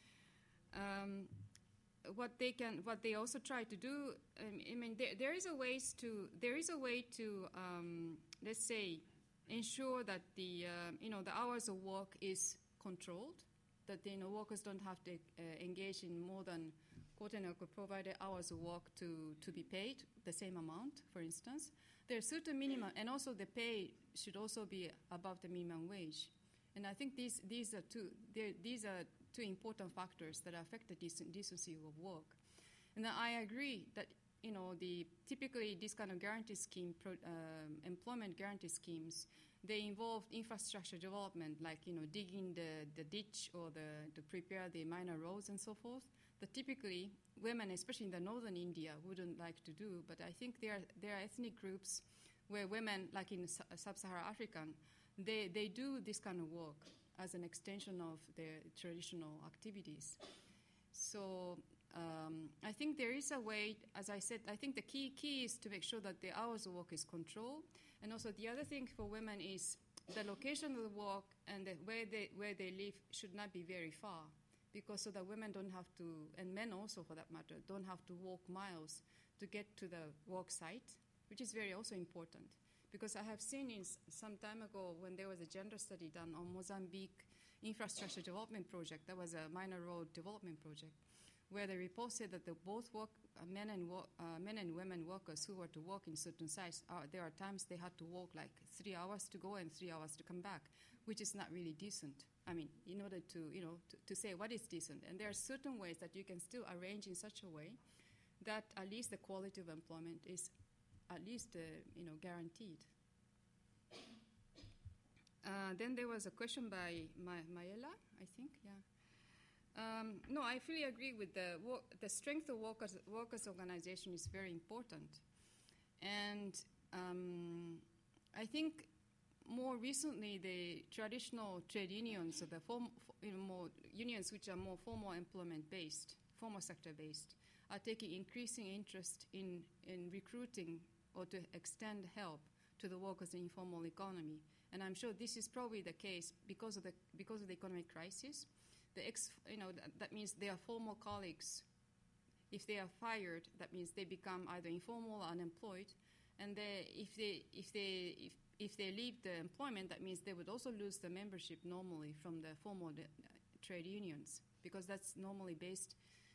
What they also try to do, I mean, there is a way to let's say, ensure that the hours of work is controlled, that workers don't have to engage in more than quote-unquote provided hours of work to be paid the same amount, for instance. There are certain minimum, and also the pay should also be above the minimum wage. And I think these are two important factors that affect the decency of work. And I agree that typically this kind of guarantee scheme, employment guarantee schemes, they involve infrastructure development, like digging the ditch or to prepare the minor roads and so forth. That typically women, especially in the northern India, wouldn't like to do. But I think there are ethnic groups where women, like in sub-Saharan Africa, they do this kind of work as an extension of their traditional activities. So I think there is a way, as I said, I think the key is to make sure that the hours of work is controlled. And also the other thing for women is the location of the work and where they live should not be very far, because so that women don't have to, and men also for that matter, don't have to walk miles to get to the work site, which is very also important. Because I have seen some time ago when there was a gender study done on Mozambique infrastructure development project, that was a minor road development project, where the report said that both men and women workers who were to work in certain sites, there are times they had to walk like 3 hours to go and 3 hours to come back, which is not really decent. I mean, in order to say what is decent. And there are certain ways that you can still arrange in such a way that at least the quality of employment is at least, guaranteed. Then there was a question by Mayela, I think, yeah. No, I fully agree with the strength of workers' organization is very important. And I think more recently the traditional trade unions, or the more unions which are more formal employment-based, formal sector-based, are taking increasing interest in recruiting or to extend help to the workers in the informal economy. And I'm sure this is probably the case because of the economic crisis. That means their former colleagues, if they are fired, that means they become either informal or unemployed. And if they leave the employment, that means they would also lose the membership normally from the formal trade unions, because that's normally based.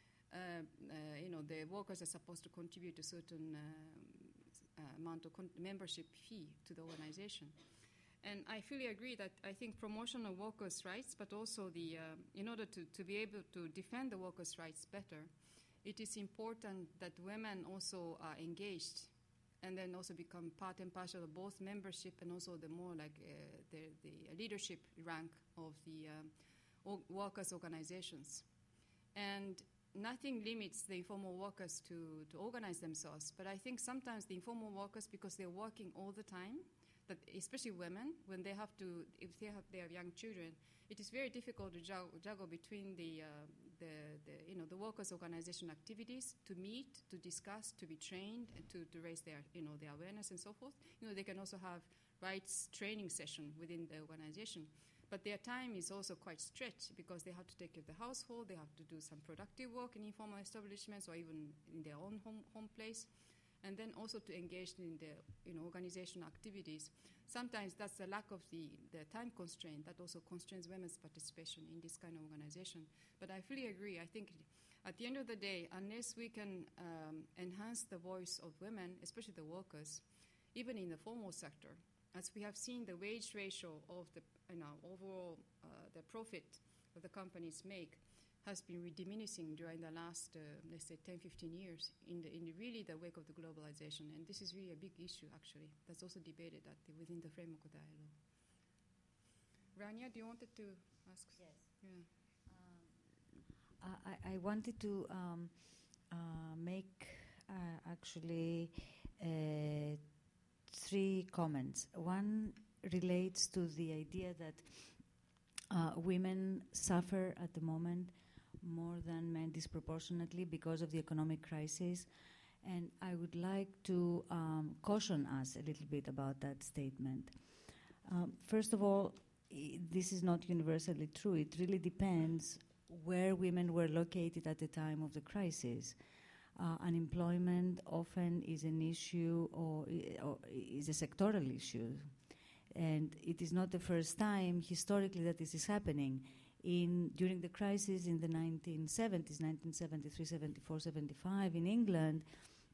The workers are supposed to contribute a certain amount of membership fee to the organization. And I fully agree that I think promotion of workers' rights, but also in order to be able to defend the workers' rights better, it is important that women also are engaged and then also become part and parcel of both membership and also the more like the leadership rank of the workers' organizations. And nothing limits the informal workers to organize themselves, but I think sometimes the informal workers, because they're working all the time, that especially women, when they have to, if they have young children, it is very difficult to juggle between the workers' organization activities, to meet, to discuss, to be trained, and to raise their awareness and so forth. They can also have rights training session within the organization. But their time is also quite stretched because they have to take care of the household, they have to do some productive work in informal establishments or even in their own home place, and then also to engage in the organizational activities. Sometimes that's the lack of the time constraint that also constrains women's participation in this kind of organization. But I fully agree. I think at the end of the day, unless we can enhance the voice of women, especially the workers, even in the formal sector, as we have seen, the wage ratio of the overall the profit of the companies make has been diminishing during the last, let's say, 10, 15 years in really the wake of the globalization. And this is really a big issue, actually. That's also debated within the framework of the ILO. Rania, do you wanted to ask? Yes. Yeah. I wanted to make actually three comments. One relates to the idea that women suffer at the moment more than men disproportionately because of the economic crisis. And I would like to caution us a little bit about that statement. First of all, this is not universally true. It really depends where women were located at the time of the crisis. Unemployment often is an issue or is a sectoral issue. And it is not the first time historically that this is happening. During the crisis in the 1970s, 1973, 74, 75 in England,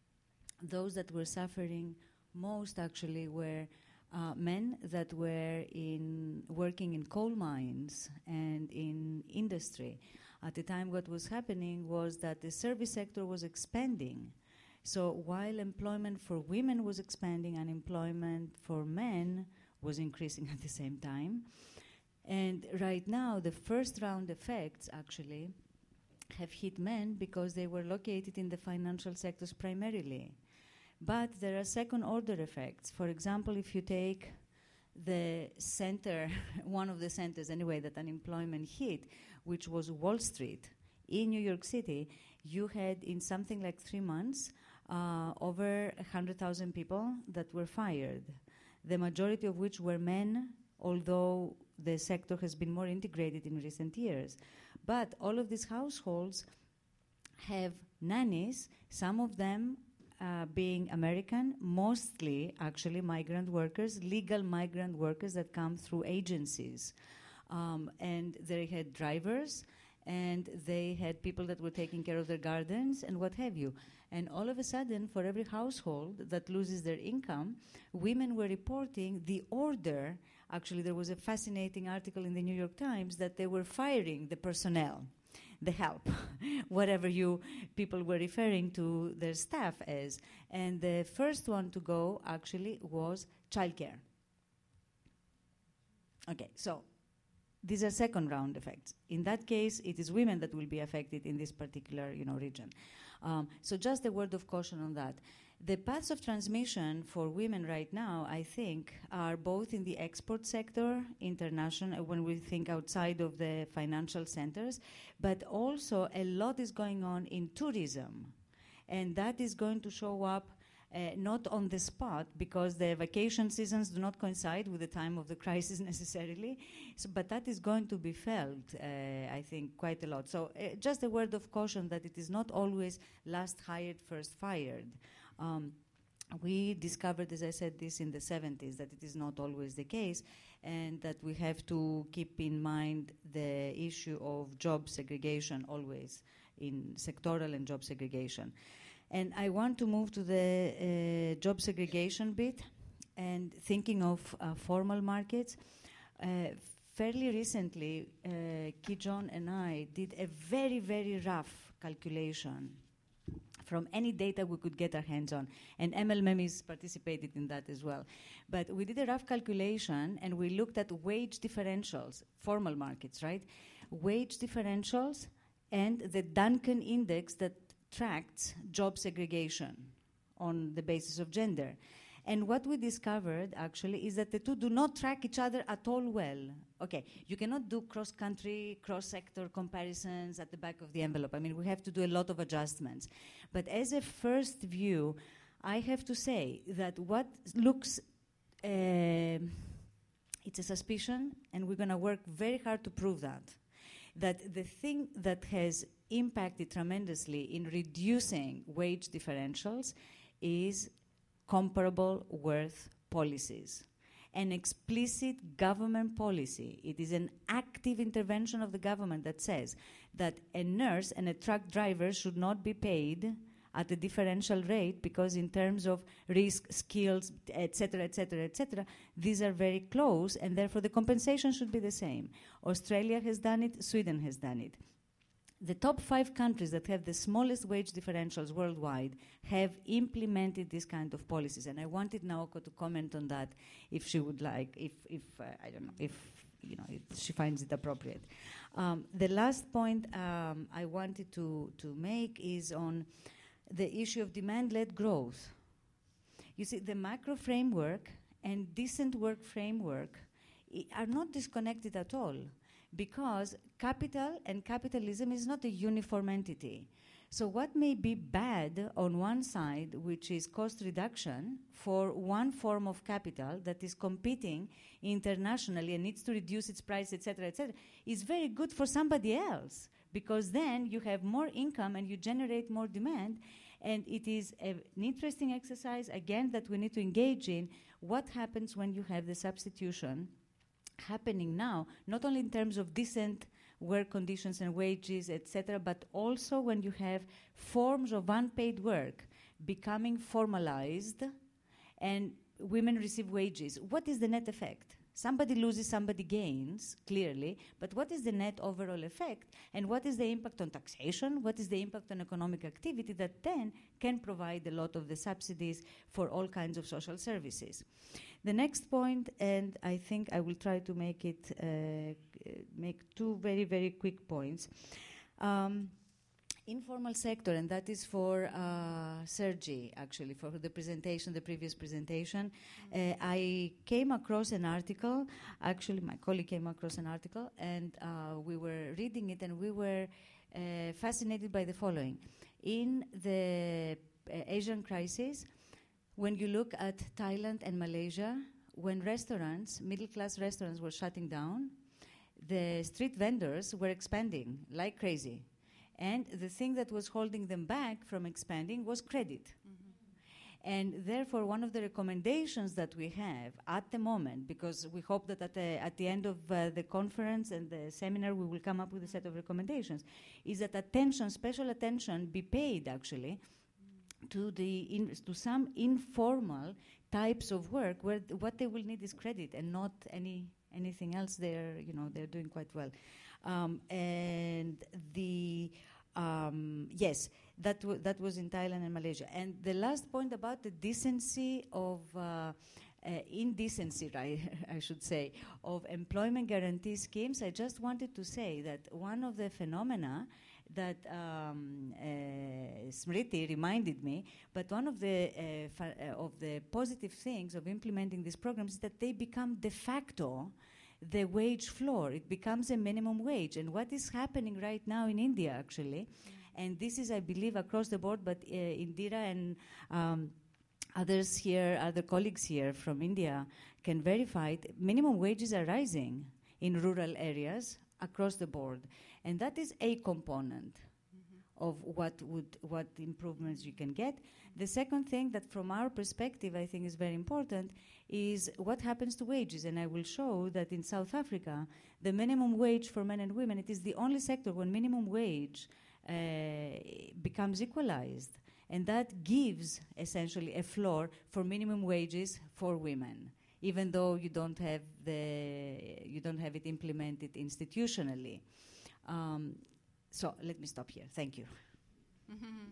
those that were suffering most actually were men that were working in coal mines and in industry. At the time, what was happening was that the service sector was expanding. So while employment for women was expanding, unemployment for men was increasing at the same time. And right now, the first round effects actually have hit men because they were located in the financial sectors primarily. But there are second order effects. For example, if you take the center, one of the centers anyway that unemployment hit, which was Wall Street in New York City, you had in something like 3 months over 100,000 people that were fired, the majority of which were men, although the sector has been more integrated in recent years. But all of these households have nannies, some of them being American, mostly actually migrant workers, legal migrant workers that come through agencies. And they had drivers, and they had people that were taking care of their gardens and what have you. And all of a sudden, for every household that loses their income, women were reporting the order. Actually, there was a fascinating article in the New York Times that they were firing the personnel, the help, whatever you people were referring to their staff as. And the first one to go actually was childcare. Okay, so these are second round effects. In that case, it is women that will be affected in this particular region. So just a word of caution on that. The paths of transmission for women right now, I think, are both in the export sector, international, when we think outside of the financial centers, but also a lot is going on in tourism. And that is going to show up not on the spot, because the vacation seasons do not coincide with the time of the crisis necessarily, but that is going to be felt, I think, quite a lot. So just a word of caution that it is not always last hired, first fired. We discovered, as I said, this in the 70s, that it is not always the case, and that we have to keep in mind the issue of job segregation always, in sectoral and job segregation. And I want to move to the job segregation bit, and thinking of formal markets. Fairly recently, Kijon and I did a very, very rough calculation from any data we could get our hands on. And ML Memis participated in that as well. But we did a rough calculation, and we looked at wage differentials, formal markets, right? Wage differentials and the Duncan index that tracks job segregation on the basis of gender. And what we discovered, actually, is that the two do not track each other at all well. Okay, you cannot do cross-country, cross-sector comparisons at the back of the envelope. I mean, we have to do a lot of adjustments. But as a first view, I have to say that what looks, it's a suspicion, and we're going to work very hard to prove that the thing that has impacted tremendously in reducing wage differentials is comparable worth policies. An explicit government policy. It is an active intervention of the government that says that a nurse and a truck driver should not be paid at a differential rate because in terms of risk, skills, etc., etc., etc., these are very close, and therefore the compensation should be the same. Australia has done it, Sweden has done it. The top 5 countries that have the smallest wage differentials worldwide have implemented this kind of policies. And I wanted Naoko to comment on that if she would like, I don't know, if she finds it appropriate. The last point I wanted to make is on the issue of demand-led growth. You see, the macro framework and decent work framework are not disconnected at all, because capital and capitalism is not a uniform entity. So what may be bad on one side, which is cost reduction for one form of capital that is competing internationally and needs to reduce its price, etc., is very good for somebody else, because then you have more income and you generate more demand. And it is an interesting exercise, again, that we need to engage in. What happens when you have the substitution happening now, not only in terms of decent work conditions and wages, etc., but also when you have forms of unpaid work becoming formalized and women receive wages? What is the net effect? Somebody loses, somebody gains, clearly, but what is the net overall effect, and what is the impact on taxation? What is the impact on economic activity that then can provide a lot of the subsidies for all kinds of social services? The next point, and I think I will try to make it make two very, very quick points. Informal sector, and that is for Sergi, actually, for the presentation, the previous presentation. I came across an article, actually my colleague came across an article, and we were reading it, and we were fascinated by the following. In the Asian crisis, when you look at Thailand and Malaysia, when restaurants, middle-class restaurants were shutting down, the street vendors were expanding like crazy. And the thing that was holding them back from expanding was credit. Mm-hmm. And therefore, one of the recommendations that we have at the moment, because we hope that at the end of the conference and the seminar we will come up with a set of recommendations, is that special attention be paid actually to to some informal types of work where what they will need is credit and not anything else. They're doing quite well. And yes, that was in Thailand and Malaysia. And the last point about the decency of indecency, I should say, of employment guarantee schemes, I just wanted to say that one of the phenomena that Smriti reminded me, but one of the positive things of implementing these programs is that they become de facto the wage floor. It becomes a minimum wage. And what is happening right now in India, actually, and this is, I believe, across the board, but Indira and others here, other colleagues here from India can verify it, minimum wages are rising in rural areas across the board. And that is a component of what improvements you can get. The second thing that from our perspective I think is very important is what happens to wages. And I will show that in South Africa, the minimum wage for men and women, it is the only sector when minimum wage becomes equalized. And that gives essentially a floor for minimum wages for women, even though you don't have it implemented institutionally. So let me stop here. Thank you. Mm-hmm.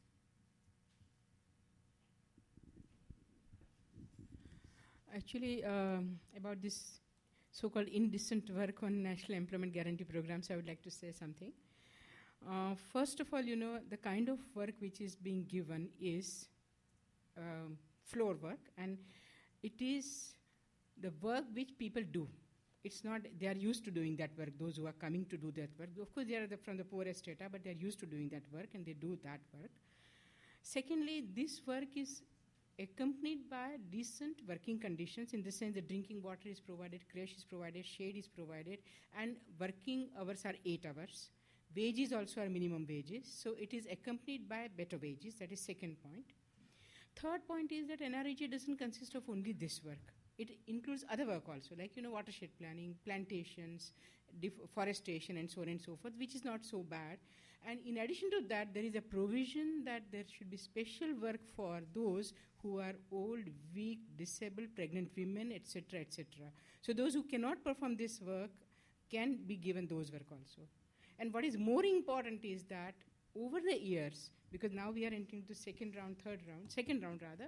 Actually, about this so-called indecent work on national employment guarantee programs, I would like to say something. First of all, the kind of work which is being given is floor work, and it is the work which people do. It's not, they are used to doing that work, those who are coming to do that work. Of course, they are from the poorest strata, but they are used to doing that work, and they do that work. Secondly, this work is accompanied by decent working conditions, in the sense that drinking water is provided, creche is provided, shade is provided, and working hours are 8 hours. Wages also are minimum wages, so it is accompanied by better wages. That is second point. Third point is that NREG doesn't consist of only this work. It includes other work also, like watershed planning, plantations, deforestation, and so on and so forth, which is not so bad. And in addition to that, there is a provision that there should be special work for those who are old, weak, disabled, pregnant women, etc., etc. So those who cannot perform this work can be given those work also. And what is more important is that over the years, because now we are entering the second round,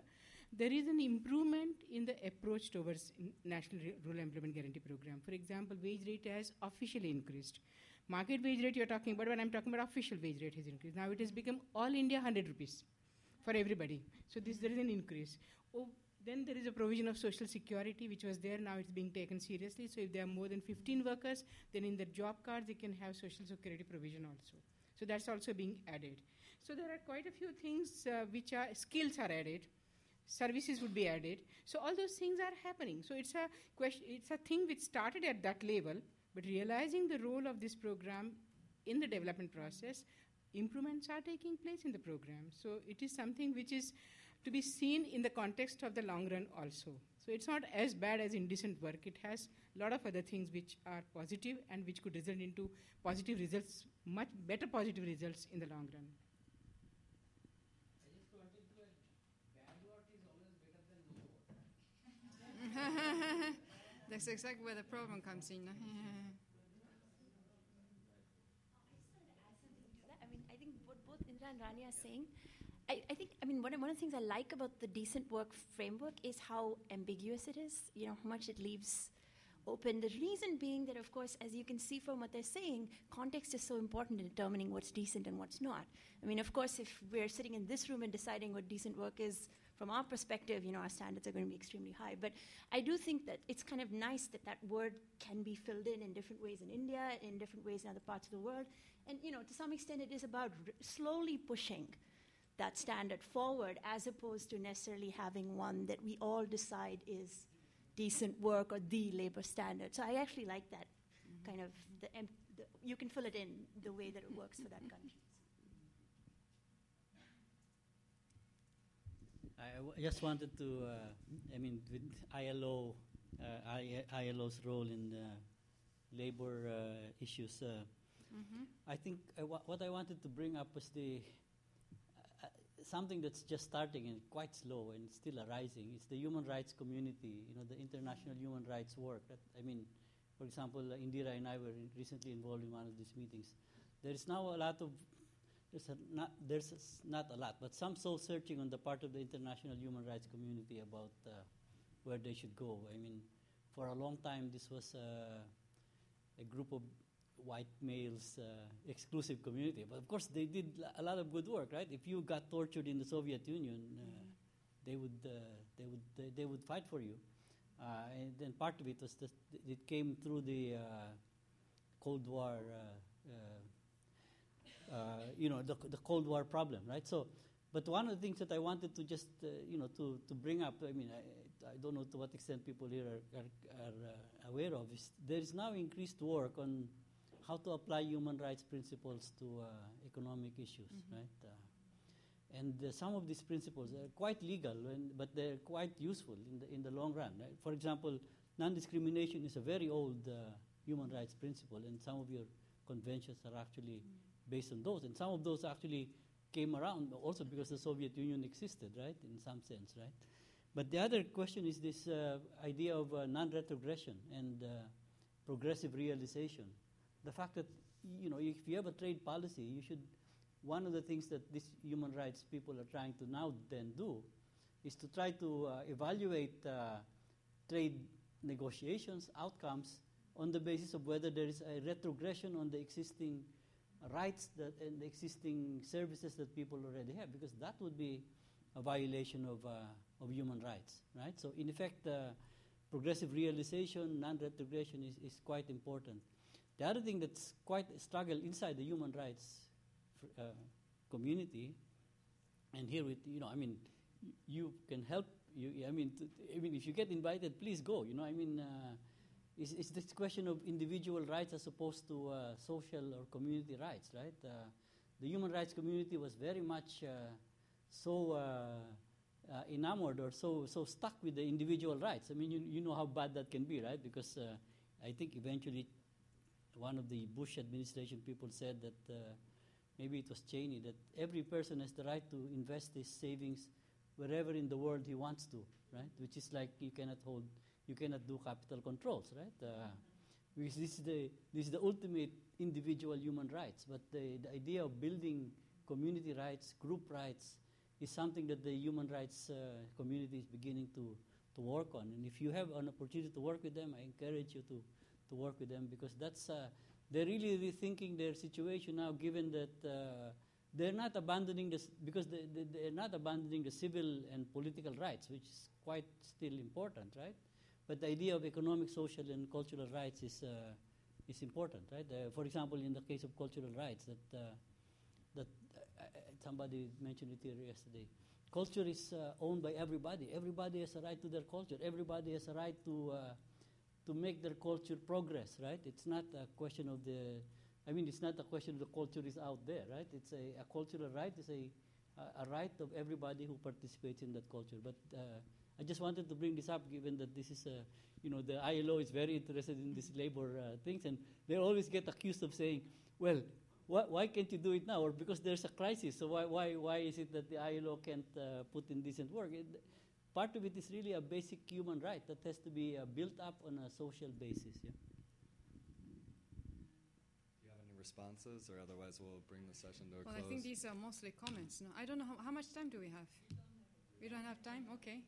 there is an improvement in the approach towards National Rural Employment Guarantee Program. For example, wage rate has officially increased. Market wage rate you're talking about, but I'm talking about official wage rate has increased. Now it has become all India 100 rupees for everybody. So there is an increase. Then there is a provision of social security, which was there. Now it's being taken seriously. So if there are more than 15 workers, then in their job cards, they can have social security provision also. So that's also being added. So there are quite a few things which are skills are added, services would be added. So all those things are happening. So it's a question. It's a thing which started at that level, but realizing the role of this program in the development process, improvements are taking place in the program. So it is something which is to be seen in the context of the long run also. So it's not as bad as indecent work. It has a lot of other things which are positive and which could result into positive results, much better positive results in the long run. I just wanted to add, bad work is always better than no work. That's exactly where the problem comes in. I mean, I think what both Indra and Rani are saying, I think, I mean, one of the things I like about the decent work framework is how ambiguous it is, you know, how much it leaves open. The reason being that, of course, as you can see from what they're saying, context is so important in determining what's decent and what's not. I mean, of course, if we're sitting in this room and deciding what decent work is, from our perspective, you know, our standards are going to be extremely high. But I do think that it's kind of nice that that word can be filled in different ways in India, in different ways in other parts of the world. And, you know, to some extent, it is about slowly pushing that standard forward as opposed to necessarily having one that we all decide is decent work or the labor standard. So I actually like that kind of, you can fill it in the way that it works for that country. I just wanted to, I mean, with ILO, ILO's role in labor issues, I think what I wanted to bring up was the something that's just starting and quite slow and still arising. It's the human rights community, you know, the international human rights work. I mean, for example, Indira and I were recently involved in one of these meetings. There is now a lot of, there's not a lot, but some soul searching on the part of the international human rights community about where they should go. I mean, for a long time, this was a group of white males exclusive community, but of course they did a lot of good work, right? If you got tortured in the Soviet Union, they would fight for you, and then part of it was that it came through the Cold War, you know, the Cold War problem, right? So, but one of the things that I wanted to just you know to bring up, I mean, I don't know to what extent people here are aware of, is there is now increased work on how to apply human rights principles to economic issues, right? And some of these principles are quite legal, but they're quite useful in the long run. Right? For example, non-discrimination is a very old human rights principle, and some of your conventions are actually based on those. And some of those actually came around also because the Soviet Union existed, right, in some sense, right? But the other question is this idea of non-retrogression and progressive realization. The fact that, you know, if you have a trade policy, you should, one of the things that these human rights people are trying to now then do is to try to evaluate trade negotiations, outcomes, on the basis of whether there is a retrogression on the existing rights and the existing services that people already have, because that would be a violation of human rights, right? So in effect, progressive realization, non-retrogression is quite important. The other thing that's quite a struggle inside the human rights community, and here with, you know, I mean, you can help. I mean, if you get invited, please go. You know, I mean, it's this question of individual rights as opposed to social or community rights, right? The human rights community was very much so enamored or so stuck with the individual rights. I mean, you know how bad that can be, right? Because I think eventually one of the Bush administration people said that maybe it was Cheney, that every person has the right to invest his savings wherever in the world he wants to, right? Which is like you cannot do capital controls, right? Because this is the ultimate individual human rights. But the idea of building community rights, group rights, is something that the human rights community is beginning to work on. And if you have an opportunity to work with them, I encourage you to work with them, because that's they're really rethinking their situation now, given that they're not abandoning this, because they're not abandoning the civil and political rights, which is quite still important, right? But the idea of economic, social, and cultural rights is important, right? For example, in the case of cultural rights, that somebody mentioned it here yesterday. Culture is owned by everybody. Everybody has a right to their culture. Everybody has a right to make their culture progress, right? It's not a question of it's not a question of the culture is out there, right? It's a cultural right. It's a right of everybody who participates in that culture. But I just wanted to bring this up, given that this is the ILO is very interested in these labor things, and they always get accused of saying, well, why can't you do it now? Or because there's a crisis, so why is it that the ILO can't put in decent work? Part of it is really a basic human right that has to be built up on a social basis. Yeah. Do you have any responses, or otherwise we'll bring the session to a close? Well, I think these are mostly comments. No, I don't know how much time do we have. We don't have time. Okay.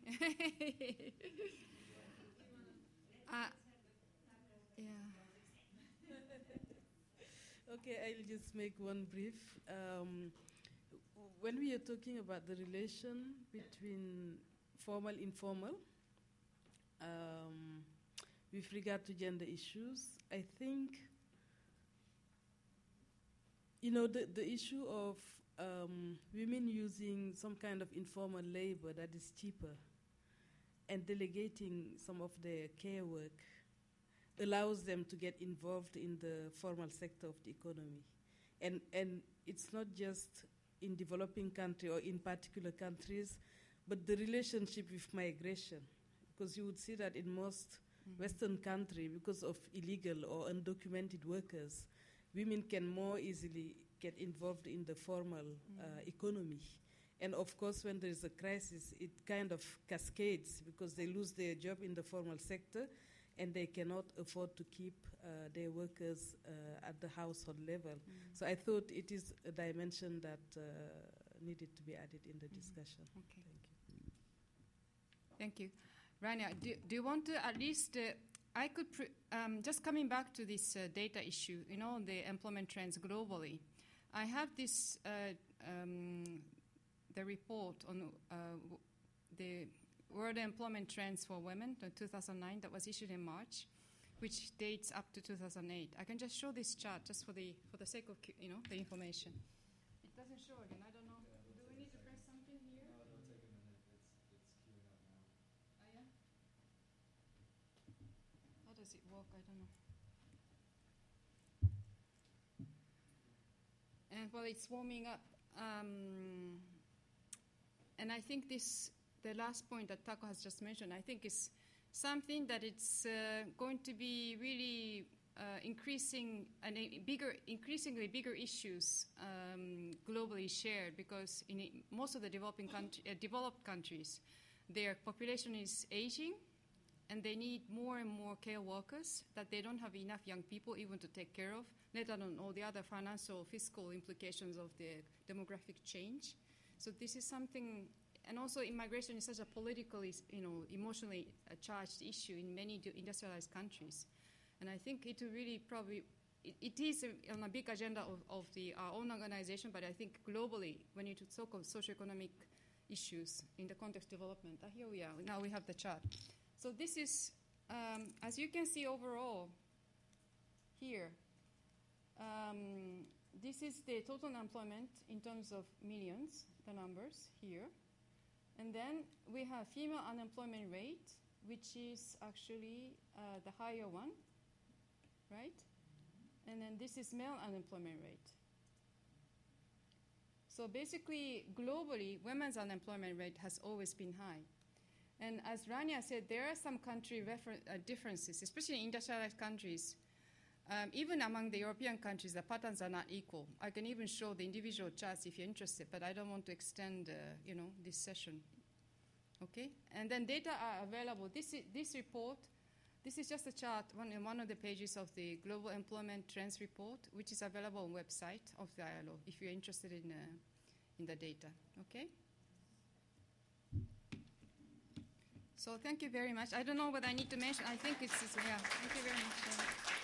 Yeah. Okay, I'll just make one brief. When we are talking about the relation between formal, informal, with regard to gender issues, I think, the issue of women using some kind of informal labor that is cheaper and delegating some of their care work allows them to get involved in the formal sector of the economy. And it's not just in developing countries or in particular countries, but the relationship with migration. Because you would see that in most Western countries, because of illegal or undocumented workers, women can more easily get involved in the formal economy. And of course, when there's a crisis, it kind of cascades because they lose their job in the formal sector, and they cannot afford to keep their workers at the household level. So I thought it is a dimension that needed to be added in the discussion. Okay. Thank you. Rania, do you want to at least, I could, just coming back to this data issue, the employment trends globally. I have this, the report on the World Employment Trends for Women, 2009, that was issued in March, which dates up to 2008. I can just show this chart just for the sake of the information. It doesn't show again. I don't know. Do we need to press something here? No, it'll take a minute. It's queuing up now. Oh, yeah? How does it work? I don't know. And well, it's warming up. And I think the last point that Taco has just mentioned, I think is something that it's going to be really increasingly bigger issues globally shared, because in most of the developed countries, their population is aging, and they need more and more care workers that they don't have enough young people even to take care of, let alone all the other financial, fiscal implications of the demographic change. So this is something. And also, immigration is such a politically, emotionally charged issue in many industrialized countries. And I think it will really probably, it is on a big agenda of our own organization, but I think globally, when you talk of socioeconomic issues in the context of development, here we are. Now we have the chart. So this is, as you can see overall here, this is the total unemployment in terms of millions, the numbers here. And then we have female unemployment rate, which is actually the higher one, right? And then this is male unemployment rate. So basically, globally, women's unemployment rate has always been high. And as Rania said, there are some country differences, especially in industrialized countries. Even among the European countries, the patterns are not equal. I can even show the individual charts if you're interested, but I don't want to extend, this session. Okay, and then data are available. This report, this is just a chart in one of the pages of the Global Employment Trends Report, which is available on the website of the ILO if you're interested in the data. Okay. So thank you very much. I don't know what I need to mention. I think it's yeah. Thank you very much.